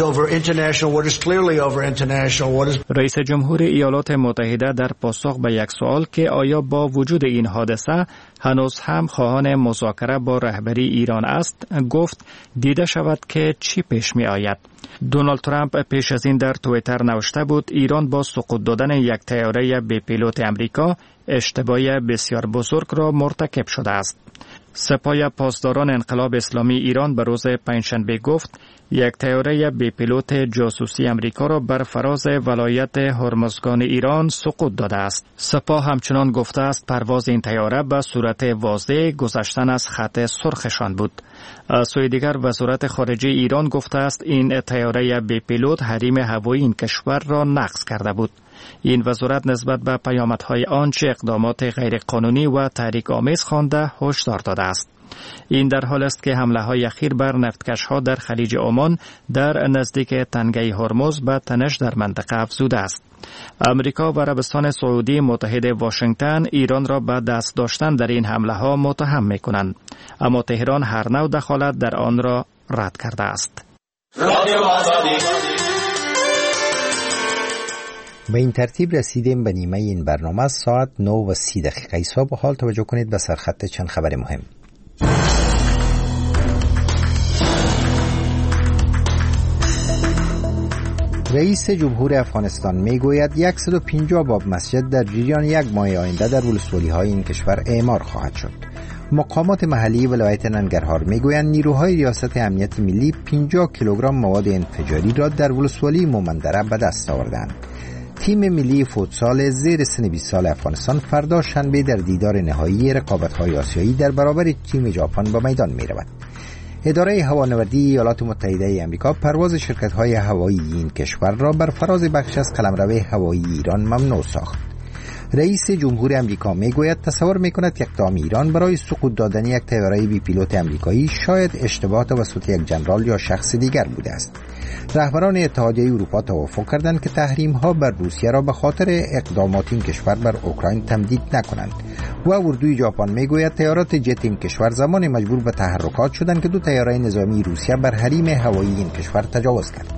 رئیس جمهور ایالات متحده در پاسخ به یک سوال که آیا با وجود این حادثه هنوز هم خواهان مذاکره با رهبری ایران است گفت دیده شود که چی پیش می آید. دونالد ترامپ پیش از این در توییتر نوشته بود ایران با سقوط دادن یک طیاره بی پیلوت امریکا اشتباه بسیار بزرگ را مرتکب شده است. سپاه پاسداران انقلاب اسلامی ایران به روز پنجشنبه گفت یک طیاره بی پیلوت جاسوسی امریکا را بر فراز ولایت هرمزگان ایران سقوط داده است. سپاه همچنان گفته است پرواز این طیاره به صورت واضح گذشتن از خط سرخشان بود. از سوی دیگر وزارت خارجه ایران گفته است این طیاره بی پیلوت حریم هوایی این کشور را نقض کرده بود. این وزارت نسبت به پیامدهای آنچه اقدامات غیرقانونی و تحریک‌آمیز خوانده هشدار داده است. این در حال است که حمله‌های اخیر بر نفتکش‌ها در خلیج عمان در نزدیک تنگه هرمز به تنش در منطقه افزوده است. امریکا و عربستان سعودی متحد واشنگتن ایران را به دست داشتن در این حمله‌ها متهم می‌کنند، اما تهران هر نوع دخالت در آن را رد کرده است. به این ترتیب رسیدیم به نیمه این برنامه. ساعت 9:30 صبح. حال توجه کنید به سرخط چند خبر مهم. رئیس جمهور افغانستان میگوید 150 باب مسجد در جریان یک ماه آینده در ولسوالی‌های این کشور اعمار خواهد شد. مقامات محلی ولایت ننگرهار میگویند نیروهای ریاست امنیت ملی 50 کیلوگرم مواد انفجاری را در ولسوالی مومندره به دست آوردند. تیم ملی فوتسال زیر سن 20 سال افغانستان فردا شنبه در دیدار نهایی رقابت‌های آسیایی در برابر تیم ژاپن به میدان می‌رود. اداره هوانوردی ایالات متحده آمریکا پرواز شرکت‌های هوایی این کشور را بر فراز بخش از قلمرو هوایی ایران ممنوع ساخت. رئیس جمهور آمریکا میگوید تصور میکند که اقدام ایران برای سقوط دادن یک طیاره بی پیلوت آمریکایی شاید اشتباه توسط یک جنرال یا شخص دیگر بوده است. رهبران اتحادیه اروپا توافق کردند که تحریم‌ها بر روسیه را به خاطر اقدامات این کشور بر اوکراین تمدید نکنند و اردوی ژاپن میگوید طیارات جت این کشور زمان مجبور به تحرکات شدند که دو طیاره نظامی روسیه بر حریم هوایی این کشور تجاوز کردند.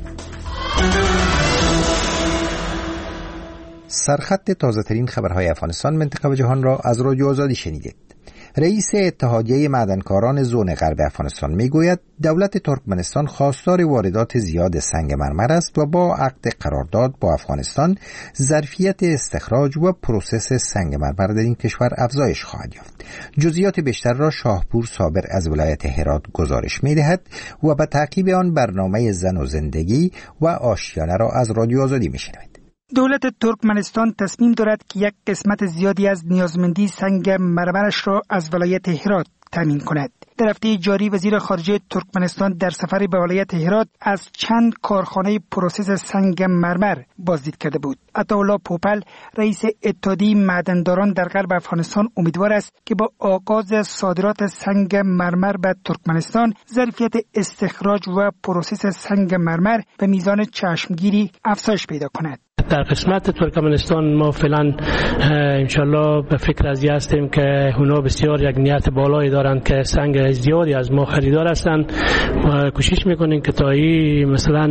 سرخط تازه‌ترین خبرهای افغانستان، منطقه و جهان را از رادیو آزادی شنیدید. رئیس اتحادیه معدنکاران زون غرب افغانستان میگوید دولت ترکمنستان خواستار واردات زیاد سنگ مرمر است و با عقد قرارداد با افغانستان ظرفیت استخراج و پروسس سنگ مرمر در این کشور افزایش خواهد یافت. جزئیات بیشتر را شاهپور صابر از ولایت هرات گزارش میدهد و به تعقیب آن برنامه زن و زندگی و آشیانه را از رادیو آزادی میشنوید. دولت ترکمنستان تصمیم دارد که یک قسمت زیادی از نیازمندی سنگ مرمرش را از ولایت هرات تامین کند. در هفته جاری وزیر خارجه ترکمنستان در سفری به ولایت هرات از چند کارخانه پروسس سنگ مرمر بازدید کرده بود. عطاالله پوپل رئیس اتحادیه معدنداران در غرب افغانستان امیدوار است که با آغاز صادرات سنگ مرمر به ترکمنستان ظرفیت استخراج و پروسس سنگ مرمر به میزان چشمگیری افزایش پیدا کند. در قسمت ترکمنستان ما فعلا انشالله به فکر از هستیم که اونا بسیار یک نیت بالایی دارند که سنگ زیادی از ما خریدار هستند و کوشش میکنیم که تا مثلا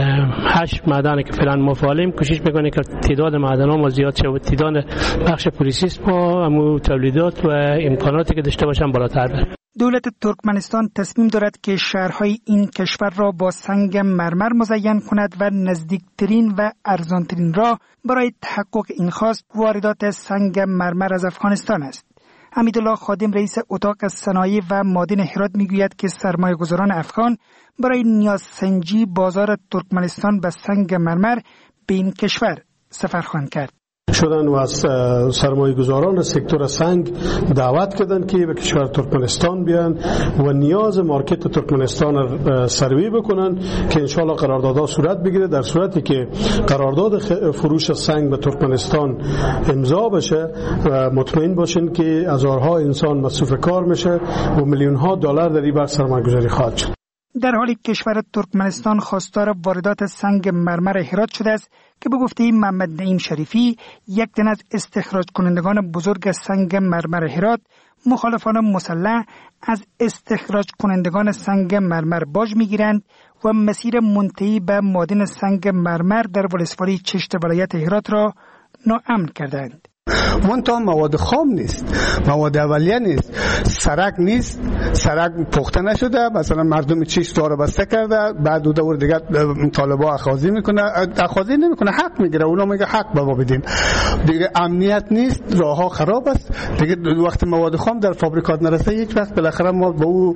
8 معدن که فعلا ما فعالیم کوشش میکنیم که تعداد معدن‌ها ما زیاد شه و تعداد بخش پروسس ما همو تولیدات و امکاناتی که داشته باشن بالاتر بره. دولت ترکمنستان تصمیم دارد که شهرهای این کشور را با سنگ مرمر مزین کند و نزدیکترین و ارزانترین راه برای تحقق این خواست واردات سنگ مرمر از افغانستان است. حمیدالله خادم رئیس اتاق صنایع و معادن هرات میگوید که سرمایه‌گذاران افغان برای نیازسنجی بازار ترکمنستان به سنگ مرمر به این کشور سفر خواهند کرد. شدن و از سرمایه گذاران سکتور سنگ دعوت کردن که به کشور ترکمنستان بیان و نیاز مارکت ترکمنستان را سروی بکنن که انشالله قراردادها صورت بگیره. در صورتی که قرارداد فروش سنگ به ترکمنستان امضا بشه و مطمئن باشین که هزارها انسان مصروف کار میشه و میلیون ها دلار در این بخش سرمایه گذاری خواهد شد. در حالی کشور ترکمنستان خواستار واردات سنگ مرمر هرات شده است که به گفته محمد نعیم شریفی یک تن از استخراج کنندگان بزرگ سنگ مرمر هرات مخالفان مسلح از استخراج کنندگان سنگ مرمر باج میگیرند و مسیر منتهی به معادن سنگ مرمر در ولسوالی چشت ولایت هرات را ناامن کردند. منتها مواد خام نیست، مواد اولیه نیست، سرک نیست، سرک پخته نشده، مثلا مردم چیش داره بسته کرده، بعد دو دور دیگه طالبا اخاذی نمیکنه، حق میگیره، اونا میگه حق به ما بدین. دیگه امنیت نیست، راهها خراب است. دیگه وقتی مواد خام در فابریکات نرسه هیچ وقت بالاخره ما به او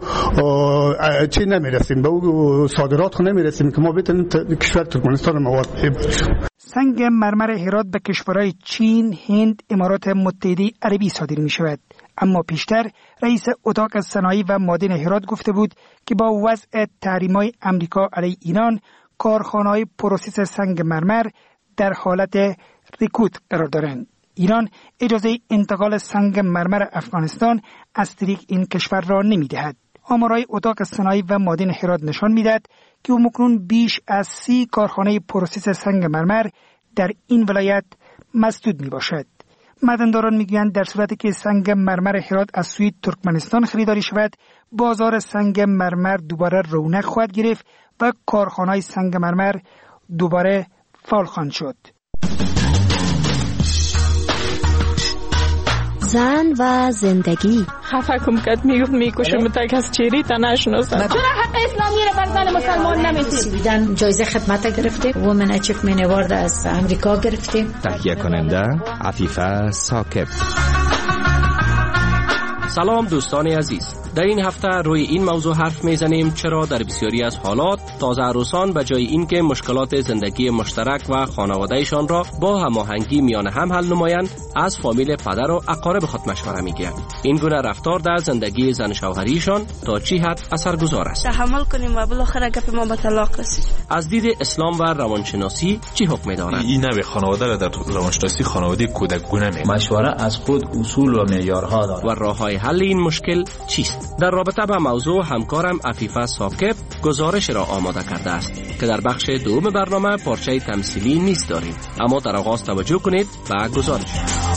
چی نمیرسیم، به او صادرات خو نمیرسیم که ما بتونیم کشور ترکمنستان مواد بفروشیم. سنگ مرمر هرات به کشورهای چین، هند، امارات متحده عربی صادر می شود. اما پیشتر رئیس اتاق صنایع و معادن هرات گفته بود که با وضع تحریم‌های آمریکا علیه ایران کارخانه‌های پروسس سنگ مرمر در حالت رکود قرار دارند. ایران اجازه انتقال سنگ مرمر افغانستان از طریق این کشور را نمی‌دهد. آمارهای اتاق صنایع و معادن هرات نشان می‌دهد که اکنون بیش از 30 کارخانه پروسس سنگ مرمر در این ولایت مسدود میباشد. معدنداران میگویند در صورتی که سنگ مرمر هرات از سوی ترکمنستان خریداری شود، بازار سنگ مرمر دوباره رونق خواهد گرفت و کارخانه‌های سنگ مرمر دوباره فعال خواهند شد. زن و زندگی. خفه کم کد میکشم تا کس چیری تا نشناسم. چرا حق اسلامی را بر زن مسلمان نمیدید؟ جایزه خدمت گرفتیم. وومن اچیومنت اوارد از امریکا گرفتیم. تهیه کننده عفیفه ثاقب. سلام دوستان عزیز، در این هفته روی این موضوع حرف میزنیم چرا در بسیاری از حالات تازه عروسان به جای اینکه مشکلات زندگی مشترک و خانوادهشان را با هماهنگی میان هم حل نمایند، از فامیل پدر و اقارب خود مشوره میگیرند. این گونه رفتار در زندگی زن شوهریشان تا چی حد اثرگذار است؟ تحمل کنیم و بالاخره گپ ما به طلاق رسید. از دید اسلام و روانشناسی چی حکم می‌دارد؟ این نوع خانواده را در روانشناسی خانواده کودکگونه می‌دانند. مشوره از خود اصول و معیارها دارد. و راه‌های حل این مشکل چیست؟ در رابطه با موضوع همکارم عفیفه ثاقب گزارش را آماده کرده است که در بخش دوم برنامه پارچه تمثیلی نیست داریم، اما در آغاز توجه کنید به گزارش.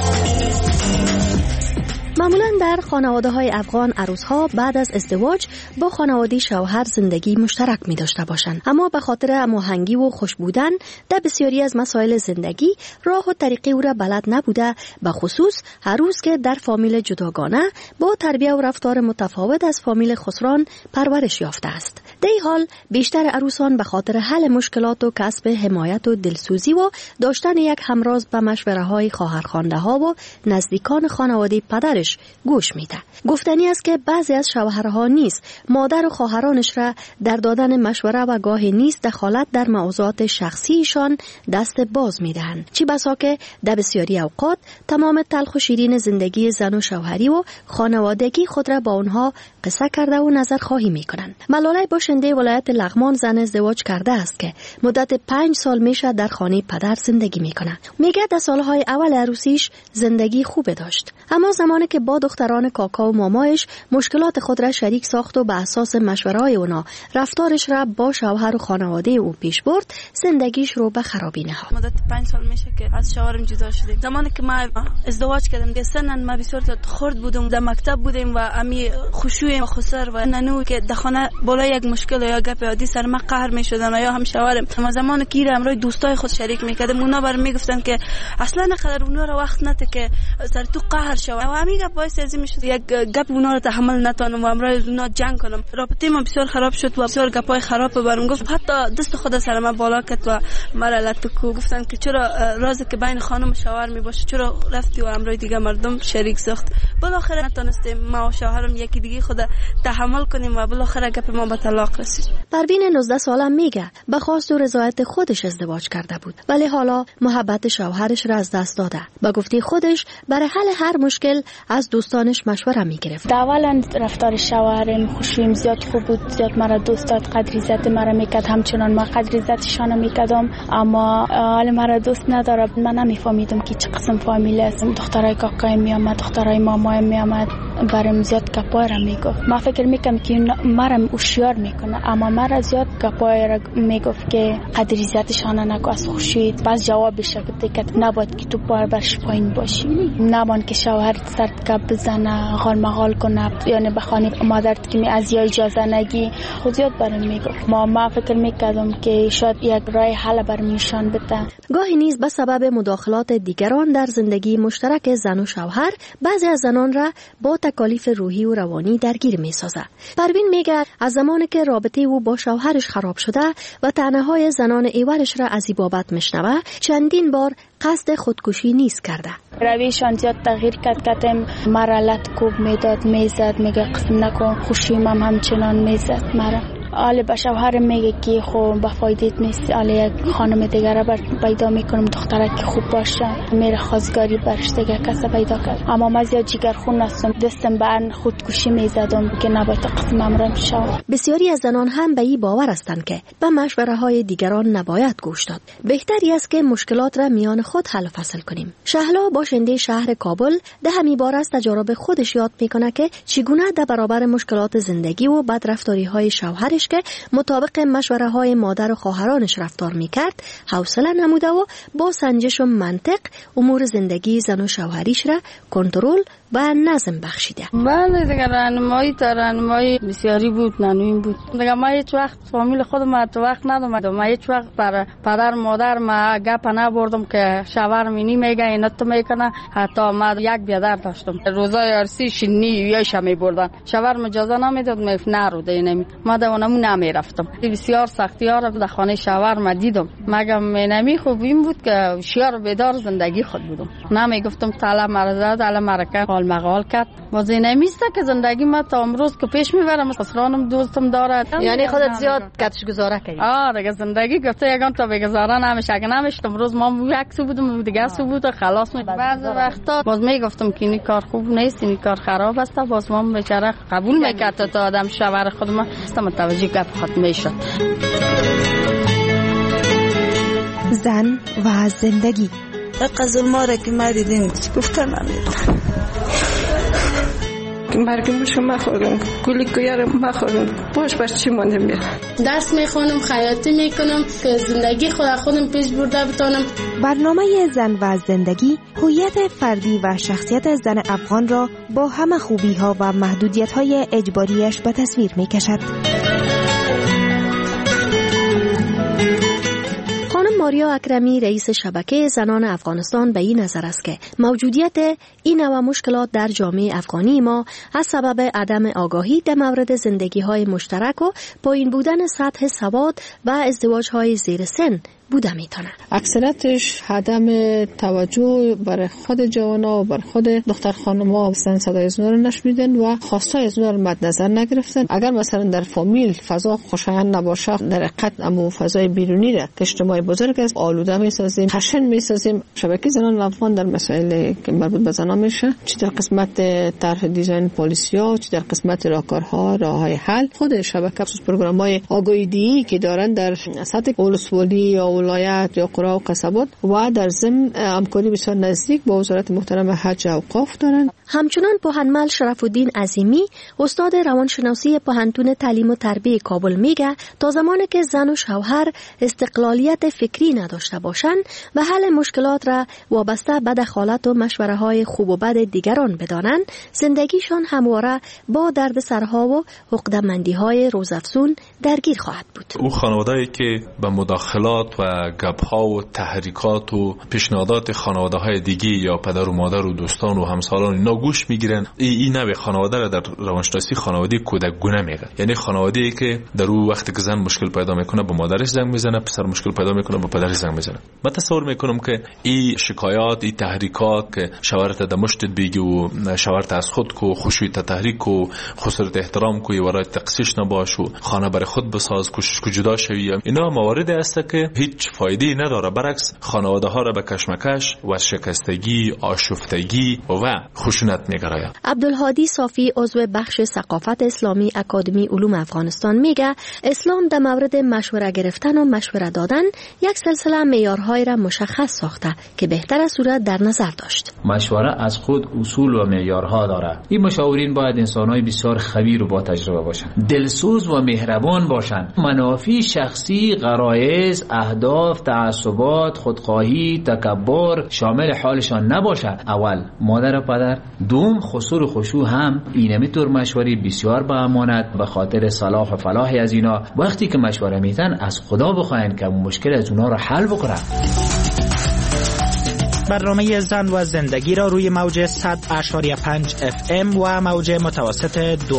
معمولاً در خانواده‌های افغان عروس‌ها بعد از ازدواج با خانواده شوهر زندگی مشترک می‌داشته باشند، اما به خاطر هماهنگی و خوش بودن در بسیاری از مسائل زندگی راه و طریقی او را بلد نبوده، به خصوص عروس که در فامیل جداگانه با تربیت و رفتار متفاوت از فامیل خسران پرورش یافته است. در این حال بیشتر عروسان به خاطر حل مشکلات و کسب حمایت و دلسوزی و داشتن یک همراز به مشوره‌های خواهرخوانده‌ها و نزدیکان خانواده پدرش گوش میده. گفتنی است که بعضی از شوهرها نیز مادر و خواهرانش را در دادن مشوره و گاهی نیز دخالت در موضوعات شخصیشان دست باز میدهند، چی بسا که در بسیاری اوقات تمام تلخ و شیرین زندگی زن و شوهری و خانوادگی خود را با آنها قصه کرده و نظر خواهی میکنند. ملاله باشنده ولایت لغمان زن ازدواج کرده است که مدت 5 سال میشه در خانه پدر زندگی میکنه. میگه در سالهای اول عروسیش زندگی خوب داشت، اما زمانی که با دختران کاکا و مامایش مشکلات خود را شریک ساخت و به اساس مشوره‌های اونا رفتارش را با شوهر و خانواده او پیش برد، زندگیش رو به خرابی نهاد. مدت 5 سال میشه که از شوهرم جدا شدیم. زمانی که ما ازدواج کردیم ده سنن ما بسیار خرد بودم، در مکتب بودیم و امی خوشوی خسر و ننو که در خانه بالا یک مشکل یا گپ عادی سر ما قهر میشدن یا هم شوهرم. ما زمانی که امروز دوستای خود شریک میکردیم اونا برام میگفتن که اصلا نخدر اونا رو وقت نته که سر تو قهر شو و همین گپ باعث از میشد یک گپ اونا رو تحمل نتونم و امروز اونا جنگ کنم. رابطه ما بسیار خراب شد و بسیار گپای خراب برام گفت، حتی دست خود سر ما بالا کرد و مرا لطکو گفتن که چرا رازی که بین خانم و شوهر می باشه چرا رفتی و امروز دیگه مردم شریک ساخت. بالاخره نتونستیم ما و شوهرم یکی دیگه خود تحمل کنیم و بالاخره گپ ما به طلاق رسید. پروین 19 ساله میگه به خواست و رضایت خودش ازدواج کرده بود، ولی حالا محبت شوهرش را از دست داده. با گفته خودش برای حل هر مشکل از دوستانش مشوره میگرفت. اولا رفتار شوهرم خوشویم زیاد خوب بود، زیاد مرا دوست داشت، قدر عزت مرا میکرد، همچنان ما قدر عزتشان میکردم، اما حال مرا دوست نداره. من نمیفهمیدم که چه قسم فامیل هستم. دخترای کاکای میامد، دخترای مامای میامد، برام زیاد گپای را میگفت. ما فکر میکنم که مرا هوشیار میکنه، اما مرا زیاد گپای را میگفت که قدر عزتشان نکو، از خوشید باز جوابش گفت که نباید که تو برش پایین باشی، نباید که شوهرت سرت گپ بزنه، غال مغال کنه، یعنی بخوانی مادرت که از یا اجازه نگی. خود زیاد برام میگفت. ما فکر میکردم که شاید یک راه حل برام نشان بده. گاهی نیز به سبب مداخلات دیگران در زندگی مشترک زن و شوهر بعضی از زنان را با تکالیف روحی و روانی درگیر میسازه. پروین میگه از زمانی که رابطه او با شوهرش خراب شده و طعنه‌های زنان ایورش را از این بابت میشنوه، چندین بار قصد خودکشی نیست کرده. رویشان زیاد تغییر کردم، مرا لطکوب میداد، میزد، میگه قسم نکن، خوشیم همچنان میزد مرا. حالا به شوهر میگه که خب به فایدهت نیست، حالا یک خانم دیگر را پیدا میکنم دخترک که خوب باشه، میره خواستگاری برش دیگه کس پیدا کرد. اما من زیاد جگرخون هستم، دستم به خودکشی میزدم که نباید قسمم را شود. بسیاری از زنان هم به این باور هستند که به مشوره های دیگران نباید گوش داد. بهتری است که مشکلات را میان خود حل و فصل کنیم. شهلا باشنده شهر کابل ده همین بار از تجارب خودش یاد میکنه که چگونه در برابر مشکلات زندگی و بدرفتاری های شوهرش که مطابق مشوره های مادر و خواهرانش رفتار میکرد حوصله نموده و با سنجش و منطق امور زندگی زن و شوهریش را کنترل و نظم بخشیده. بله دیگه رانمایی بسیاری بود، نانویم بود دیگه. ما هیچ وقت فامیل خودم تو وقت ندادم، ما هیچ وقت بر پدر مادر ما گپ نبردم که شوهر منی میگه اینا تو میکنه. حتی ما یک بیادر داشتم، روزای عرسی شنی یا شمی بردن، شوهر اجازه نمیداد نرو دینمی، ما دوانمون نمیرفتم. بسیار سختی ها را در خانه شوهر ما دیدم. مگم نمی خوب این بود که شیار بیدار زندگی خود بودم، نمیگفتم تعالی مرزاد علی مرکه مقال کرد. باز نمیسته که زندگی ما تا امروز که پیش میبرم. خسرانم دوستم داره. یعنی خودت زیاد کتش گزاره کردی؟ دیگه زندگی گفته یگان تا بگذاره نمیشه. اگه نمیشه امروز ما یک سو بودم دیگه سو بود خلاص می. بعضی وقتا باز میگفتم که این کار خوب نیست، این کار خراب است. باز ما بیچاره قبول میکرد تا آدم شوهر خودم است متوجه گپ خود میشد. زن و زندگی. قزل ماره که ما دیدیم گفتن نمیدونم که مرگمشو مخورم، گولی کویارم مخورم، باش بر چی مانده میاد. درس میخونم، خیاطی میکنم که زندگی خودم پیش برده بتونم. برنامه زن و زندگی هویت فردی و شخصیت زن افغان را با همه خوبی ها و محدودیت های اجباریش به تصویر میکشد. ماریا اکرمی رئیس شبکه زنان افغانستان به این نظر است که موجودیت این نوع مشکلات در جامعه افغانی ما از سبب عدم آگاهی در مورد زندگی‌های مشترک و پایین بودن سطح سواد و ازدواج‌های زیر سن بوده میتونه. اکثرتش عدم توجه برای خود جوانا و برای خود دختر خانم‌ها مثلا صدای ازنا رو نشنیدن و خواستای ازنا رو مد نظر نگرفتن. اگر مثلا در فامیل فضا خوشایند نباشه، در حقیقت امو فضای بیرونی را که اجتماع بزرگ است آلوده میسازیم، خشن میسازیم. شبکه زنان افغان در مسائل که مربوط به زنان میشه، چه در قسمت طرح دیزاین پالیسی‌ها، چه در قسمت راهکارها، راههای حل، خود شبکه خصوص پروگرام‌های آگاهی که دارن در سطح ولسوالی یا ولایت یا قرا و قصبات و در ضمن همکاری بسیار نزدیک با وزارت محترم حج و اوقاف دارند. همچنان پوهنمل شرف الدین عظیمی استاد روانشناسی پوهنتون تعلیم و تربیت کابل میگه تا زمانی که زن و شوهر استقلالیت فکری نداشته باشند و حل مشکلات را وابسته به دخالت و مشوره های خوب و بد دیگران بدانند، زندگیشان همواره با دردسرها و عقده‌مندی های روزافزون درگیر خواهد بود. او خانواده‌ای که به مداخلات و گپ‌ها و تحریکات و پیشنهادات خانواده‌های دیگه یا پدر و مادر و دوستان و همسالان اینا گوش میگیرن، این نوع خانواده را در روانشناسی خانواده کودکگونه میگه. یعنی خانواده‌ای که در اون وقتی که زن مشکل پیدا میکنه با مادرش زنگ میزنه، پسر مشکل پیدا میکنه با پدرش زنگ میزنه. من تصور میکنم که این شکایات، این تحریکات که شوهرت د مشت بیگی و شوهرت از خود کو خوشوی تحریک و خسارت احترام کو ورای تقصیش نباش و خانه برای خود بساز، کوشش کو جدا شوی، اینا مواردی است که هیچ فایده نداره، برعکس خانواده ها را به کشمکش و شکستگی، آشفتگی و خشونت میگراید. عبدالهادی صافی عضو بخش ثقافت اسلامی اکادمی علوم افغانستان میگه اسلام در مورد مشوره گرفتن و مشوره دادن یک سلسله معیارهای را مشخص ساخته که بهتر از صورت در نظر داشت. مشوره از خود اصول و معیارها داره. این مشاورین باید انسان‌های بسیار خبیر و با تجربه باشند، دلسوز و مهربان باشند، منافع شخصی، غرایز، اهداف، تعصبات، خودخواهی، تکبر شامل حالشان نباشد. اول مادر و پدر، دوم خسور و خشوع هم اینمی طور مشوری بسیار با امانت به خاطر صلاح و فلاح از اینا وقتی که مشوره میتن از خدا بخواین که مشکل از اونا رو حل بکنه. برنامه زن و زندگی را روی موج 100.5 FM و موج متوسط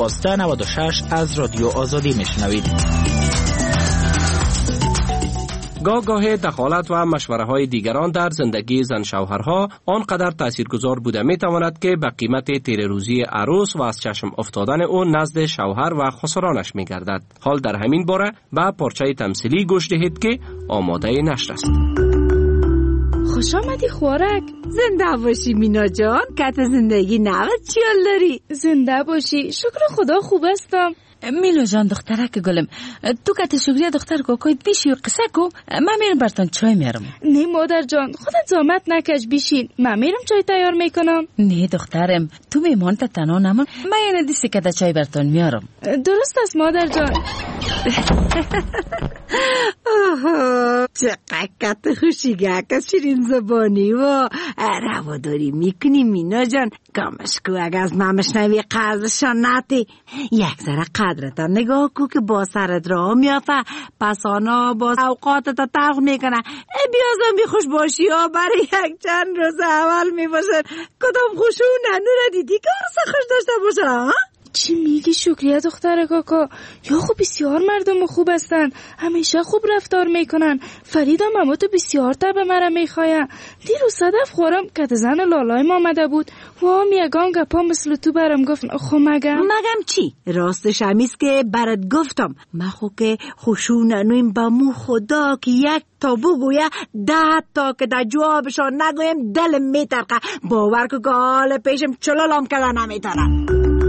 1296 از رادیو آزادی میشنوید. گاه دخالت و مشوره های دیگران در زندگی زن شوهرها آنقدر تاثیرگذار بوده می تواند که به قیمت تیر روزی عروس و از چشم افتادن او نزد شوهر و خسرانش می گردد. حال در همین باره به پارچه تمثیلی گوش دهید که آماده نشر است. خوش آمدی خوارک. زنده باشی مینا جان. کت زندگی نوت چیال داری؟ زنده باشی. شکر خدا خوب هستم. مینا جان دخترک گلم، تو کت شکریه دختر کوکویت بیشی و قصه کو. من میرم براتون چای میارم. نه مادر جان، خودت زحمت نکش بیشین. من میرم چای تیار میکنم. نه دخترم، تو میمان تا تنها نمون. من یه دیسی کت چای براتون میارم. درست است مادر جان. چقدر کت خوشیگه که شیرین زبانی و رواداری میکنی مینا جان. کامشکو اگه از من مشنوی قدرشان نتی یک ذره قدرتا نگاه کو که با سرت را میافه پس آنا با اوقاتت تلخ میکنه. بیازم بی خوش باشی ها برای یک چند روز اول میباشن کدام خوشونه نوره دیدی که آرسا خوش داشته باشه ها؟ چی میگی شکریه دختر کاکا؟ یا خوب بسیار مردم خوب هستن، همیشه خوب رفتار میکنن. فرید هم اما تو بسیار تا به مرا میخواین. دیروز صدف خورم که زن لالای ما آمده بود و هم یگان گپا مثل تو برم گفت. خو مگم چی؟ راستش همیست که برات گفتم مخو که خوشون نویم با مو خدا که یک تا بگویه 10 تا که در جوابشان نگویم دلم میترقه. باور که گال پیشم چلالام کده نمیترم.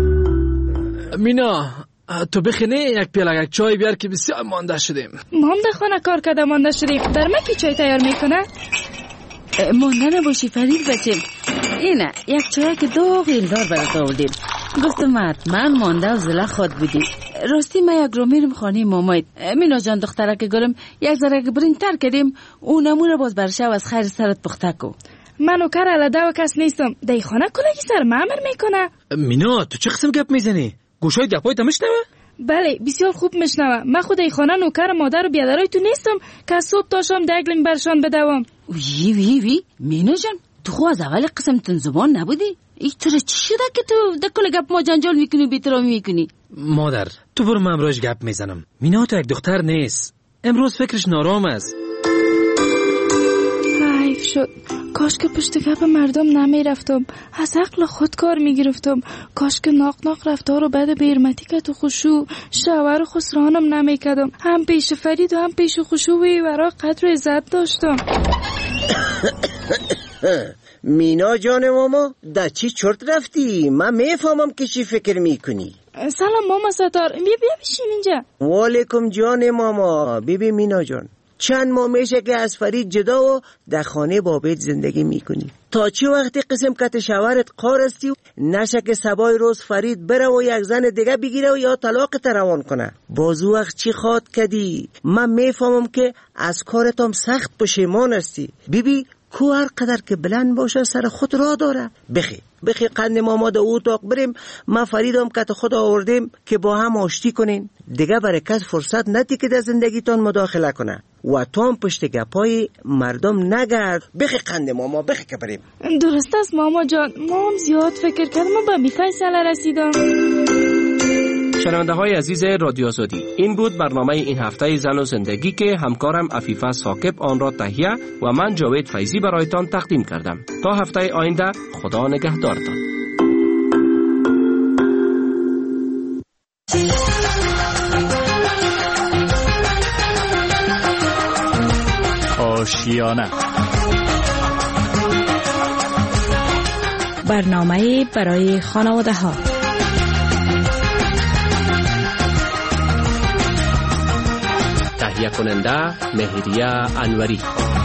مینا تو بخینه یک پیاله چای بیار که بسیار مانده شدیم. مانده خانه کار کده مانده شدیم. در من کی چای تیار میکنه؟ مانده نباشی فرید بچیم. اینه یک چای که 2 غیلدار برات آوردیم. گفتم من مانده و زله خود بودی. راستی من یک رو میرم خانه مامایت. مینا جان دخترک گلم یک ذره برین تر کردیم او نمونه باز برشو از خیر سرت پخته کو. منو کار علاده و کس نیستم. دی خانه کلگی سر معمر میکنه. مینا تو چه قسم گپ میزنی؟ گوشای گپای تو میشنوه؟ بله بسیار خوب میشنوه. من خود ای خانه نوکر مادر و بیادرای تو نیستم که صبح تا شام دگلیم برشان بدوام. وی مینا جان تو خو از اول قسم تن زبان نبودی؟ ای تو چی شده که تو دکل گپ ما جنجال میکنی بیترامی میکنی؟ مادر تو برو من امروز گپ میزنم. مینا تو یک دختر نیست، امروز فکرش نارام است. حیف شد. کاش که پشت گپ مردم نمیرفتم، از عقل خود کار میگرفتم. کاش که ناق رفتار و بد بیرمتی که تو خوشو شوهر و خسرانم نمیکدم. هم پیش فرید و هم پیش خوشو و ورا قدر و عزت داشتم. مینا جان ماما در چی چرت رفتی؟ من میفهمم که چی فکر میکنی. سلام ماما ستار، بیا بشین اینجا. وعلیکم جان ماما. بیبی مینا جان چند ماه میشه که از فرید جدا و در خانه بابت زندگی میکنی. تا چی وقتی قسم کت شوهرت قار استی و نشه که سبای روز فرید بره و یک زن دیگه بگیره و یا طلاق روان کنه. بازو وقت چی خواد کدی؟ من میفهمم که از کارتم سخت پشیمان استی. بیبی کو هر قدر که بلند باشه سر خود را داره. بخی قند ماما دا اتاق بریم. ما فریدم که خود آوردیم که با هم آشتی کنین. دیگه برکت فرصت ندی که در زندگیتان مداخله کنه و تو هم پشت گپای مردم نگرد. بخی قند ماما بخی که بریم. درست است ماما جان، ما هم زیاد فکر کردم با فیصله رسیدم. شنونده های عزیز رادیو آزادی، این بود برنامه این هفته زن و زندگی که همکارم عفیفه ثاقب آن را تهیه و من جاوید فیضی برایتان تقدیم کردم. تا هفته آینده خدا نگهدارتان. آشیانه، برنامه برای خانواده ها. تهیه کننده مهریه انوری.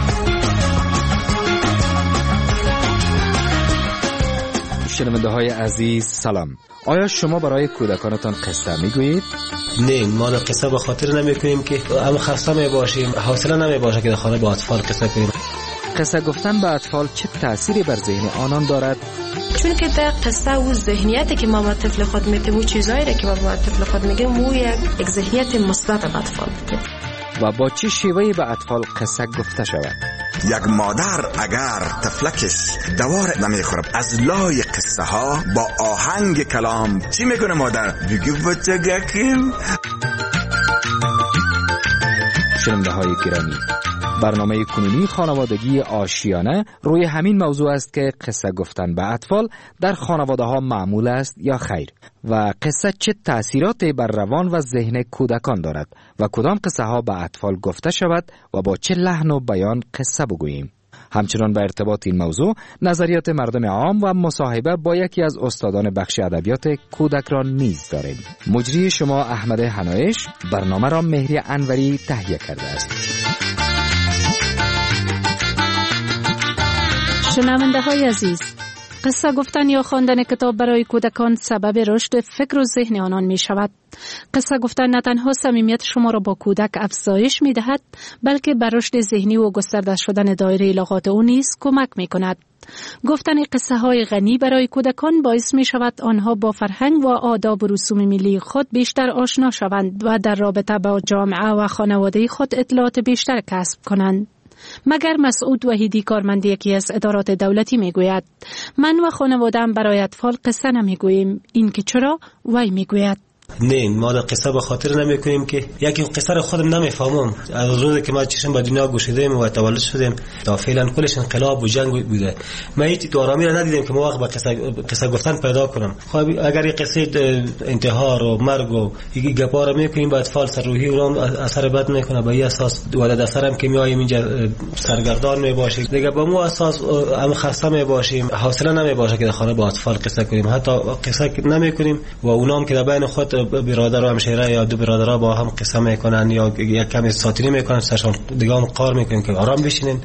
شنونده های عزیز سلام. آیا شما برای کودکانتان قصه میگویید؟ نه، ما قصه به خاطر نمی کنیم که هم خسته می باشیم، حوصله نمی باشه که در خانه با اطفال قصه کنیم. قصه گفتن به اطفال چه تأثیری بر ذهن آنان دارد؟ چون که در قصه و ذهنیتی که ما با طفل خود میتیم و چیزایی که ما با طفل خود میگیم و یک ذهنیت مثبت به اطفال میده. و با چه شیوهی به اطفال قصه گفته شود؟ یک مادر اگر طفلکش دوار نمیخوره از لای قصه ها با آهنگ کلام چی میکنه مادر؟ بگی بچه گکیم. شنونده های گرامی، برنامه کنونی خانوادگی آشیانه روی همین موضوع است که قصه گفتن به اطفال در خانواده ها معمول است یا خیر و قصه چه تأثیراتی بر روان و ذهن کودکان دارد و کدام قصه ها به اطفال گفته شود و با چه لحن و بیان قصه بگوییم. همچنان به ارتباط این موضوع نظریات مردم عام و مصاحبه با یکی از استادان بخش ادبیات کودک را نیز داریم. مجری شما احمد حنایش برنامه را مهری انوری تهیه کرده است. شنونده های عزیز، قصه گفتن یا خواندن کتاب برای کودکان سبب رشد فکر و ذهن آنان می شود. قصه گفتن نه تنها صمیمیت شما را با کودک افزایش می دهد، بلکه بر رشد ذهنی و گسترده شدن دایره لغات او نیز کمک می کند. گفتن قصه های غنی برای کودکان باعث می شود آنها با فرهنگ و آداب و رسوم ملی خود بیشتر آشنا شوند و در رابطه با جامعه و خانواده خود اطلاعات بیشتر کسب کنند. مگر مسعود وحیدی کارمند یکی از ادارات دولتی میگوید من و خانواده‌ام برای اطفال قصه نمیگوییم. این که چرا؟ وی میگوید نه، ما در قصه به خاطر نمی کنیم که یکی قصه رو خودم نمیفهمم. از روزی که ما چشم به دنیا گشودیم و تولد شدیم تا فعلا کلش انقلاب و جنگ بوده، ما هیچ آرامی را ندیدیم که ما وقت به قصه گفتن پیدا کنم. خب اگر این قصه انتحار و مرگ و گپا رو میکنیم به اطفال سر روحی اونم اثر بد میکنه. به این اساس ولد اثرم که میایم اینجا سرگردان میباشیم دیگه، با مو اساس هم خسته میباشیم، حوصله نمیباشه که در خانه با اطفال قصه کنیم. حتی قصه نمیکنیم و اونام که در بین خود برادر و همشیره یا دو برادرها با هم قصه میکنن یا یک کمی ساتینی میکنن، سرشان دیگه هم قار میکنن که آرام بشینن.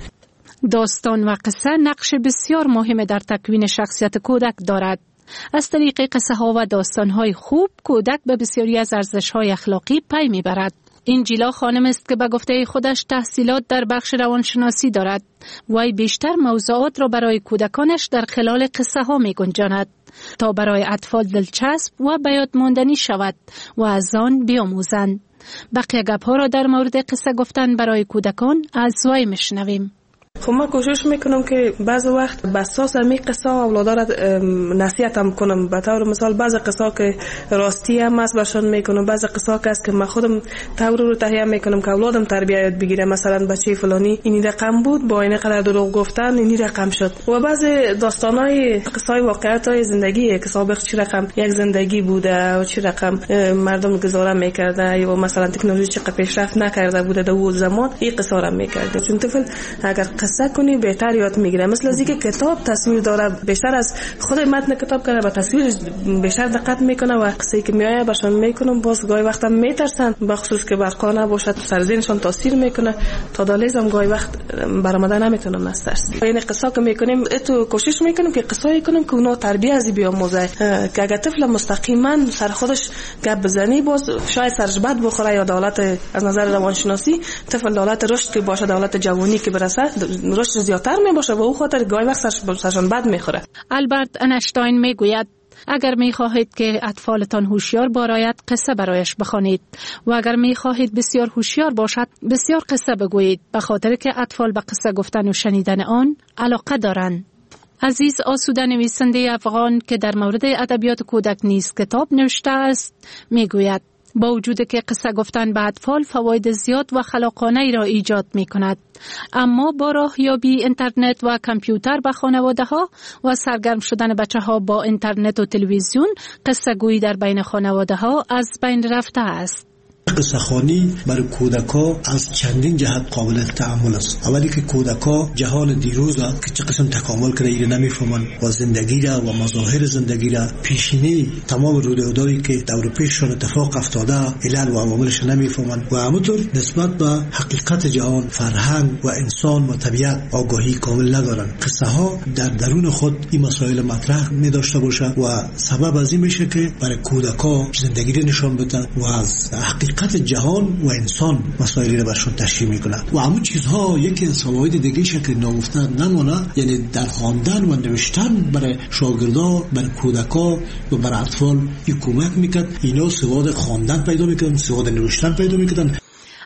داستان و قصه نقش بسیار مهم در تکوین شخصیت کودک دارد. از طریق قصه ها و داستان های خوب کودک به بسیاری از ارزش های اخلاقی پی میبرد. انجیلا خانم است که به گفته خودش تحصیلات در بخش روانشناسی دارد. وی بیشتر موضوعات را برای کودکانش در خلال قصه ها می گنجاند تا برای اطفال دلچسب و به یاد ماندنی شود و از آن بیاموزند. بقیه گپ ها را در مورد قصه گفتن برای کودکان از وی میشنویم. خب من کوشش میکنم که بعض وقت به اساس می قصه اولادا را نصیحت هم کنم. به طور مثال بعض قصه که راستی هم است باشون میکنم، بعض قصه که است که من خودم طور رو تهیه میکنم که اولادم تربیت یاد بگیره. مثلا بچه فلانی این رقم بود، با این قدر دروغ گفتن این رقم شد. و بعض داستانای قصه واقعیت های زندگی که سابق چی رقم یک زندگی بوده و چی رقم مردم گزاره میکرده یا مثلا تکنولوژی چقدر پیشرفت نکرده بوده در اون زمان، این قصه را میکرده. چون طفل اگر قصه کنی بهتر یاد میگیره. مثل از اینکه کتاب تصویر داره، بیشتر از خود متن کتاب کنه، با تصویر بیشتر دقت میکنه و قصه‌ای که میآید باشون میکنم. باز گاهی وقتا میترسن، بخصوص که برقانه باشد سر ذهنشون تاثیر میکنه. تا دالیزم گاهی وقت برآمده نمیتونم از ترس. این قصه که میکنیم تو کوشش میکنیم که قصه‌ای کنیم که اونا تربیت از بیاموزه، که اگه طفل مستقیما سر خودش گپ بزنی باز شاید سرش بد بخوره یا دولت از نظر روانشناسی طفل دولت رشد که باشه، دولت جوانی که برسه رشد زیادتر می باشه و او خاطر گاهی وقت سرشان بد میخوره. آلبرت اینشتین میگوید اگر میخواهید که اطفالتان هوشیار باشد قصه برایش بخوانید و اگر میخواهید بسیار هوشیار باشد بسیار قصه بگویید، به خاطر که اطفال به قصه گفتن و شنیدن آن علاقه دارند. عزیز آسوده نویسنده افغان که در مورد ادبیات کودک نیز کتاب نوشته است میگوید با وجود که قصه گفتن به اطفال فواید زیاد و خلاقانه ای را ایجاد می کند، اما با راهیابی اینترنت و کامپیوتر به خانواده ها و سرگرم شدن بچه ها با اینترنت و تلویزیون قصه گویی در بین خانواده ها از بین رفته است. قصه خوانی برای کودکا از چندین جهت قابل تأمل است. اولی که کودکا جهان دیروز را که چه قسم تکامل کرده ایره نمیفهمند و زندگی را و مظاهر زندگی را پیشینه تمام رویدادهایی که دور پیششان اتفاق افتاده علل و عواملش نمیفهمند و همونطور نسبت به حقیقت جهان، فرهنگ و انسان و طبیعت آگاهی کامل ندارند. قصه ها در درون خود این مسائل مطرح می داشته باشه و سبب از این میشه که برای کودکا زندگی را نشان بدن و از حقیقت جهان و انسان مسائلی را برشون تشریح میکنند و همون چیزها یکی از فواید دیگه شکل نگفته نمونه، یعنی در خواندن و نوشتن برای شاگردا، برای کودکا و برای اطفال این کمک میکرد اینا سواد خواندن پیدا میکردن، سواد نوشتن پیدا میکردن.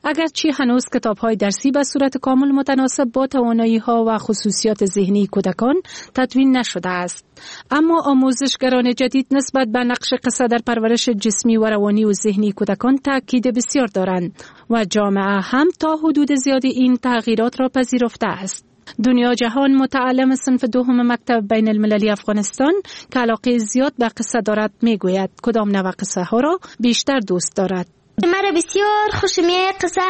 اگرچه هنوز کتاب‌های درسی به صورت کامل متناسب با توانایی‌ها و خصوصیات ذهنی کودکان تدوین نشده است، اما آموزشگران جدید نسبت به نقش قصه در پرورش جسمی و روانی و ذهنی کودکان تاکید بسیار دارند و جامعه هم تا حدود زیادی این تغییرات را پذیرفته است. دنیا جهان، متعلم صنف دوم مکتب بین المللی افغانستان که علاقه زیاد به قصه دارد، میگوید کدام نوع قصه ها را بیشتر دوست دارد. مرا بسیار خوش میاد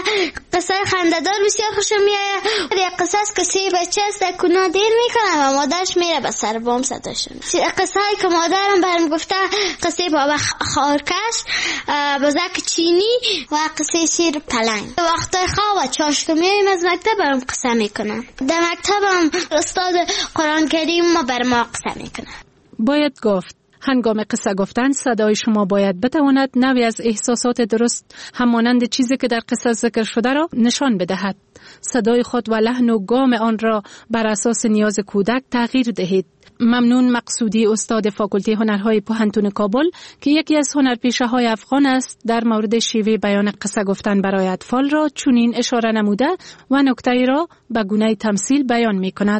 قصه خنده‌دار بسیار خوش میاد. یک قصه است که سی بچه است کنا دیر میکنه و مادرش میره به سر بام صداش. قصه هایی که مادرم برام گفته قصه بابا خارکش، بزک چینی و قصه شیر پلنگ. وقتای خواب و چاشت میایم از مکتب برام قصه میکنن. در مکتبم استاد قرآن کریم ما بر ما قصه میکنه. باید گفت هنگام قصه گفتن صدای شما باید بتواند نوعی از احساسات درست همانند چیزی که در قصه ذکر شده را نشان بدهد. صدای خود و لحن و گام آن را بر اساس نیاز کودک تغییر دهید. ممنون مقصودی، استاد فاکولته هنرهای پوهنتون کابل که یکی از هنرپیشه‌های افغان است، در مورد شیوه بیان قصه گفتن برای اطفال را چنین اشاره نموده و نکته‌ای را به گونه تمثیل بیان می‌کند.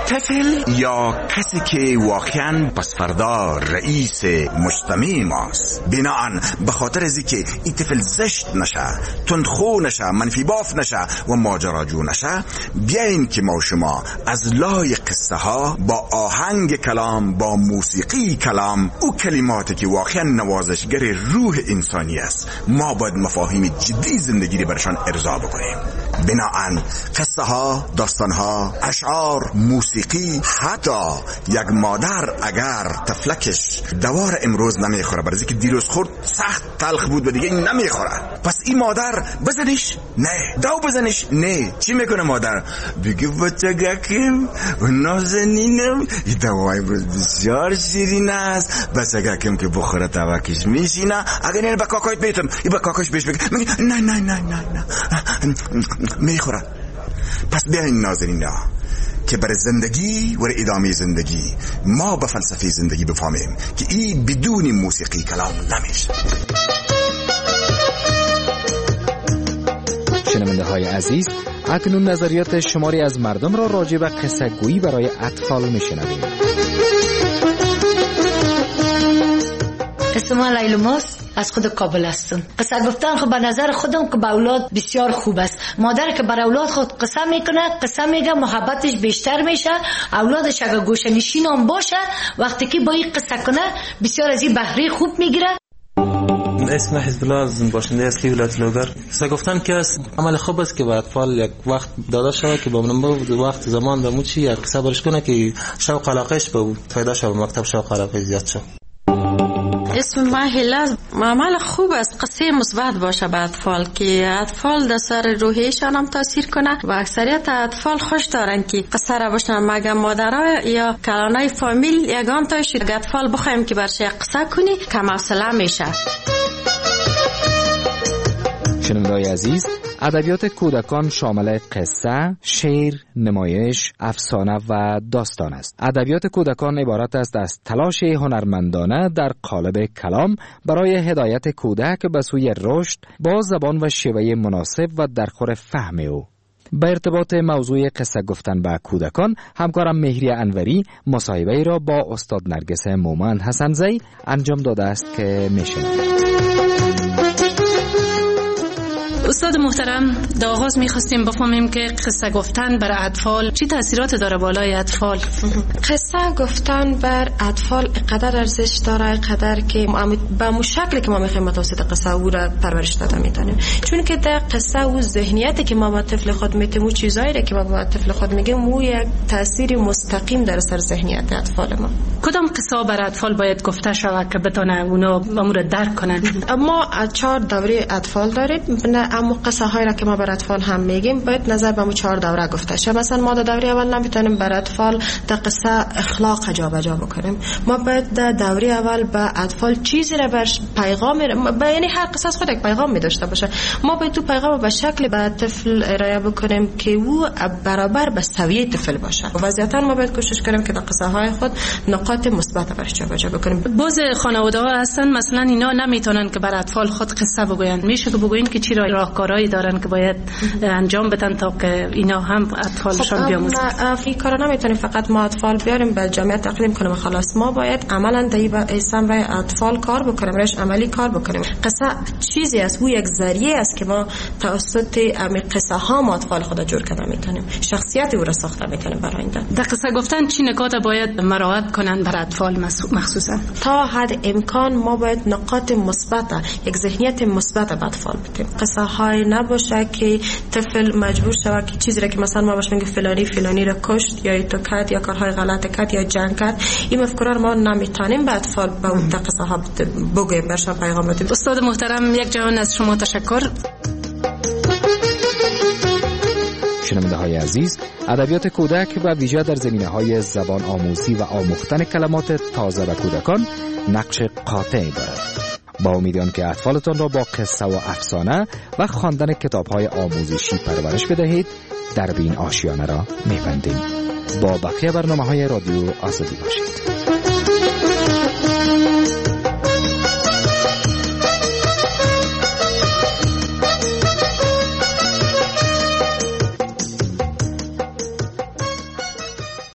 طفل یا کسی که واقعا پس فردا رئیس مجتمع ماست، بناهن به خاطر از که این طفل زشت نشه، تندخو نشه، منفی باف نشه و ماجراجو نشه، بیاین که ما شما از لای قصه ها با آهنگ کلام، با موسیقی کلام، او کلماتی که واقعا نوازشگر روح انسانی است، ما باید مفاهیم جدی زندگی رو برشان ارضا بکنیم. بناهن قصه ها، داستان ها، اشعار، موسیقی، حتی یک مادر اگر تفلکش دوار امروز نمیخوره برای اینکه دیروز خورد سخت تلخ بود و دیگه نمیخوره، پس این مادر بزنش؟ نه. دو بزنش؟ نه. چی میکنه مادر؟ بگه بچگکم و نازنینم این دوا امروز بسیار شیرین است، بچگکم که بخوره توکش میشینه، اگر این با کاکایت بیتم این با کاکاش بهش بگه میگه نه نه نه نه نه میخوره. پس بیاین نازنینا که برای زندگی و ادامه زندگی ما به فلسفه زندگی بفهمیم که این بدون موسیقی کلام نمیشه. شنونده های عزیز، اکنون نظریات شماری از مردم را راجع به قصه گویی برای اطفال میشنویم. اسم من لیلماست، از خود کابل هستم. قصه گفتن خب به نظر خودم که به اولاد بسیار خوب است. مادر که بر اولاد خود قصه میکنه، قصه میگه، محبتش بیشتر میشه. اولادش اگه گوشه نشین هم باشه، وقتی که با این قصه کنه بسیار از این بهره خوب میگیره. اسم حزب الله از باشنده اصلی ولایت لوگر. قصه گفتن که عمل خوب است که به اطفال یک وقت داده شود که با وقت زمان به موچی یک قصه برش کنه که شوق علاقهش به فایده شود، مکتب شوق علاقه زیاد شد. اسم من هیلاز. عمل خوب است قصه مثبت باشه به اطفال که اطفال در سر روحیشان هم تاثیر کنه و اکثریت اطفال خوش دارن که قصه را بشنن، مگر مادرها یا کلانای فامیل یگان تا شد اطفال بخوایم که برش قصه کنی کم حوصله میشه. شنونده‌های عزیز، ادبیات کودکان شامل قصه، شعر، نمایش، افسانه و داستان است. ادبیات کودکان عبارت است از تلاش هنرمندانه در قالب کلام برای هدایت کودک به سوی رشد با زبان و شیوه مناسب و در خور فهم او. به ارتباط موضوع قصه گفتن به کودکان، همکارم مهری انوری مصاحبه را با استاد نرگس مومند حسن‌زی انجام داده است که میشنوید. استاد محترم، در آغاز می‌خواستیم بفهمیم که قصه گفتن بر اطفال چی تاثیرات داره بالای اطفال؟ قصه گفتن بر اطفال قدر ارزش داره، قدر که به مو شکلی که ما می‌خوایم متوسط قصه او را پرورش داده می‌تونیم، چون که در قصه او ذهنیتی که ما با طفل خود میتیم و چیزایی که ما با طفل خود میگیم مو یک تأثیر مستقیم در سر ذهنیت اطفال ما. کدام قصه بر اطفال باید گفته شود که بتونه اونا امور درک کنن؟ ما 4 دوره اطفال داریم. اما قصه هایی را که ما بر اطفال هم میگیم باید نظر به 4 دوره گفته شه. مثلا ما در دوره اول نمیتونیم بر اطفال در قصه اخلاق جابجا بکنیم. ما باید در دوره اول به اطفال چیزی را بر پیغام، یعنی هر قصه از خود یک پیغام داشته باشه. ما باید تو پیغام به شکل به طفل ارائه بکنیم که او برابر به سویه طفل باشه. وضعیتا ما باید کوشش کنیم که در قصه های خود نقاط مثبت برش جابجا بکنیم. بعضی خانواده ها هستن مثلا اینا نمیتونن که بر اطفال خود قصه بگوین. میشه که بگوین که چی را راهکارهایی دارن که باید انجام بدن تا که اینا هم اطفالشان بیاموزن؟ این کارا نمیتونیم فقط ما اطفال بیاریم به جامعه تقدیم کنیم خلاص. ما باید عملا در سمر اطفال کار بکنیم، روش عملی کار بکنیم. قصه چیزی است، او یک ذریعه است که ما توسط قصه ها ما اطفال خود جور کنه میتونیم، شخصیت او را ساخته میتونیم برای آینده. در قصه گفتن چی نکات باید مراعات کنن بر اطفال مخصوصا؟ تا حد امکان ما باید نقاط مثبت، یک ذهنیت مثبت به اطفال بدیم. قصه های نباشه که طفل مجبور شود که چیزی را که مثلا ما باش میگیم فلانی را کشت یا تو کرد یا کارهای غلط کرد یا جنگ کرد، این مفکوره ما نمیتونیم به اطفال به اون قصه ها بگیم، برشان پیغام بدیم. استاد محترم، یک جهان از شما تشکر. شنونده های عزیز، ادبیات کودک و ویژه در زمینه های زبان آموزی و آموختن کلمات تازه و کودکان نقش قاطعی دارد. با امیدوارم که اطفالتان را با قصه و افسانه و خواندن کتاب های آموزشی پرورش بدهید. در این آشیانه را می‌بندیم. با بقیه برنامه های رادیو آزادی باشید.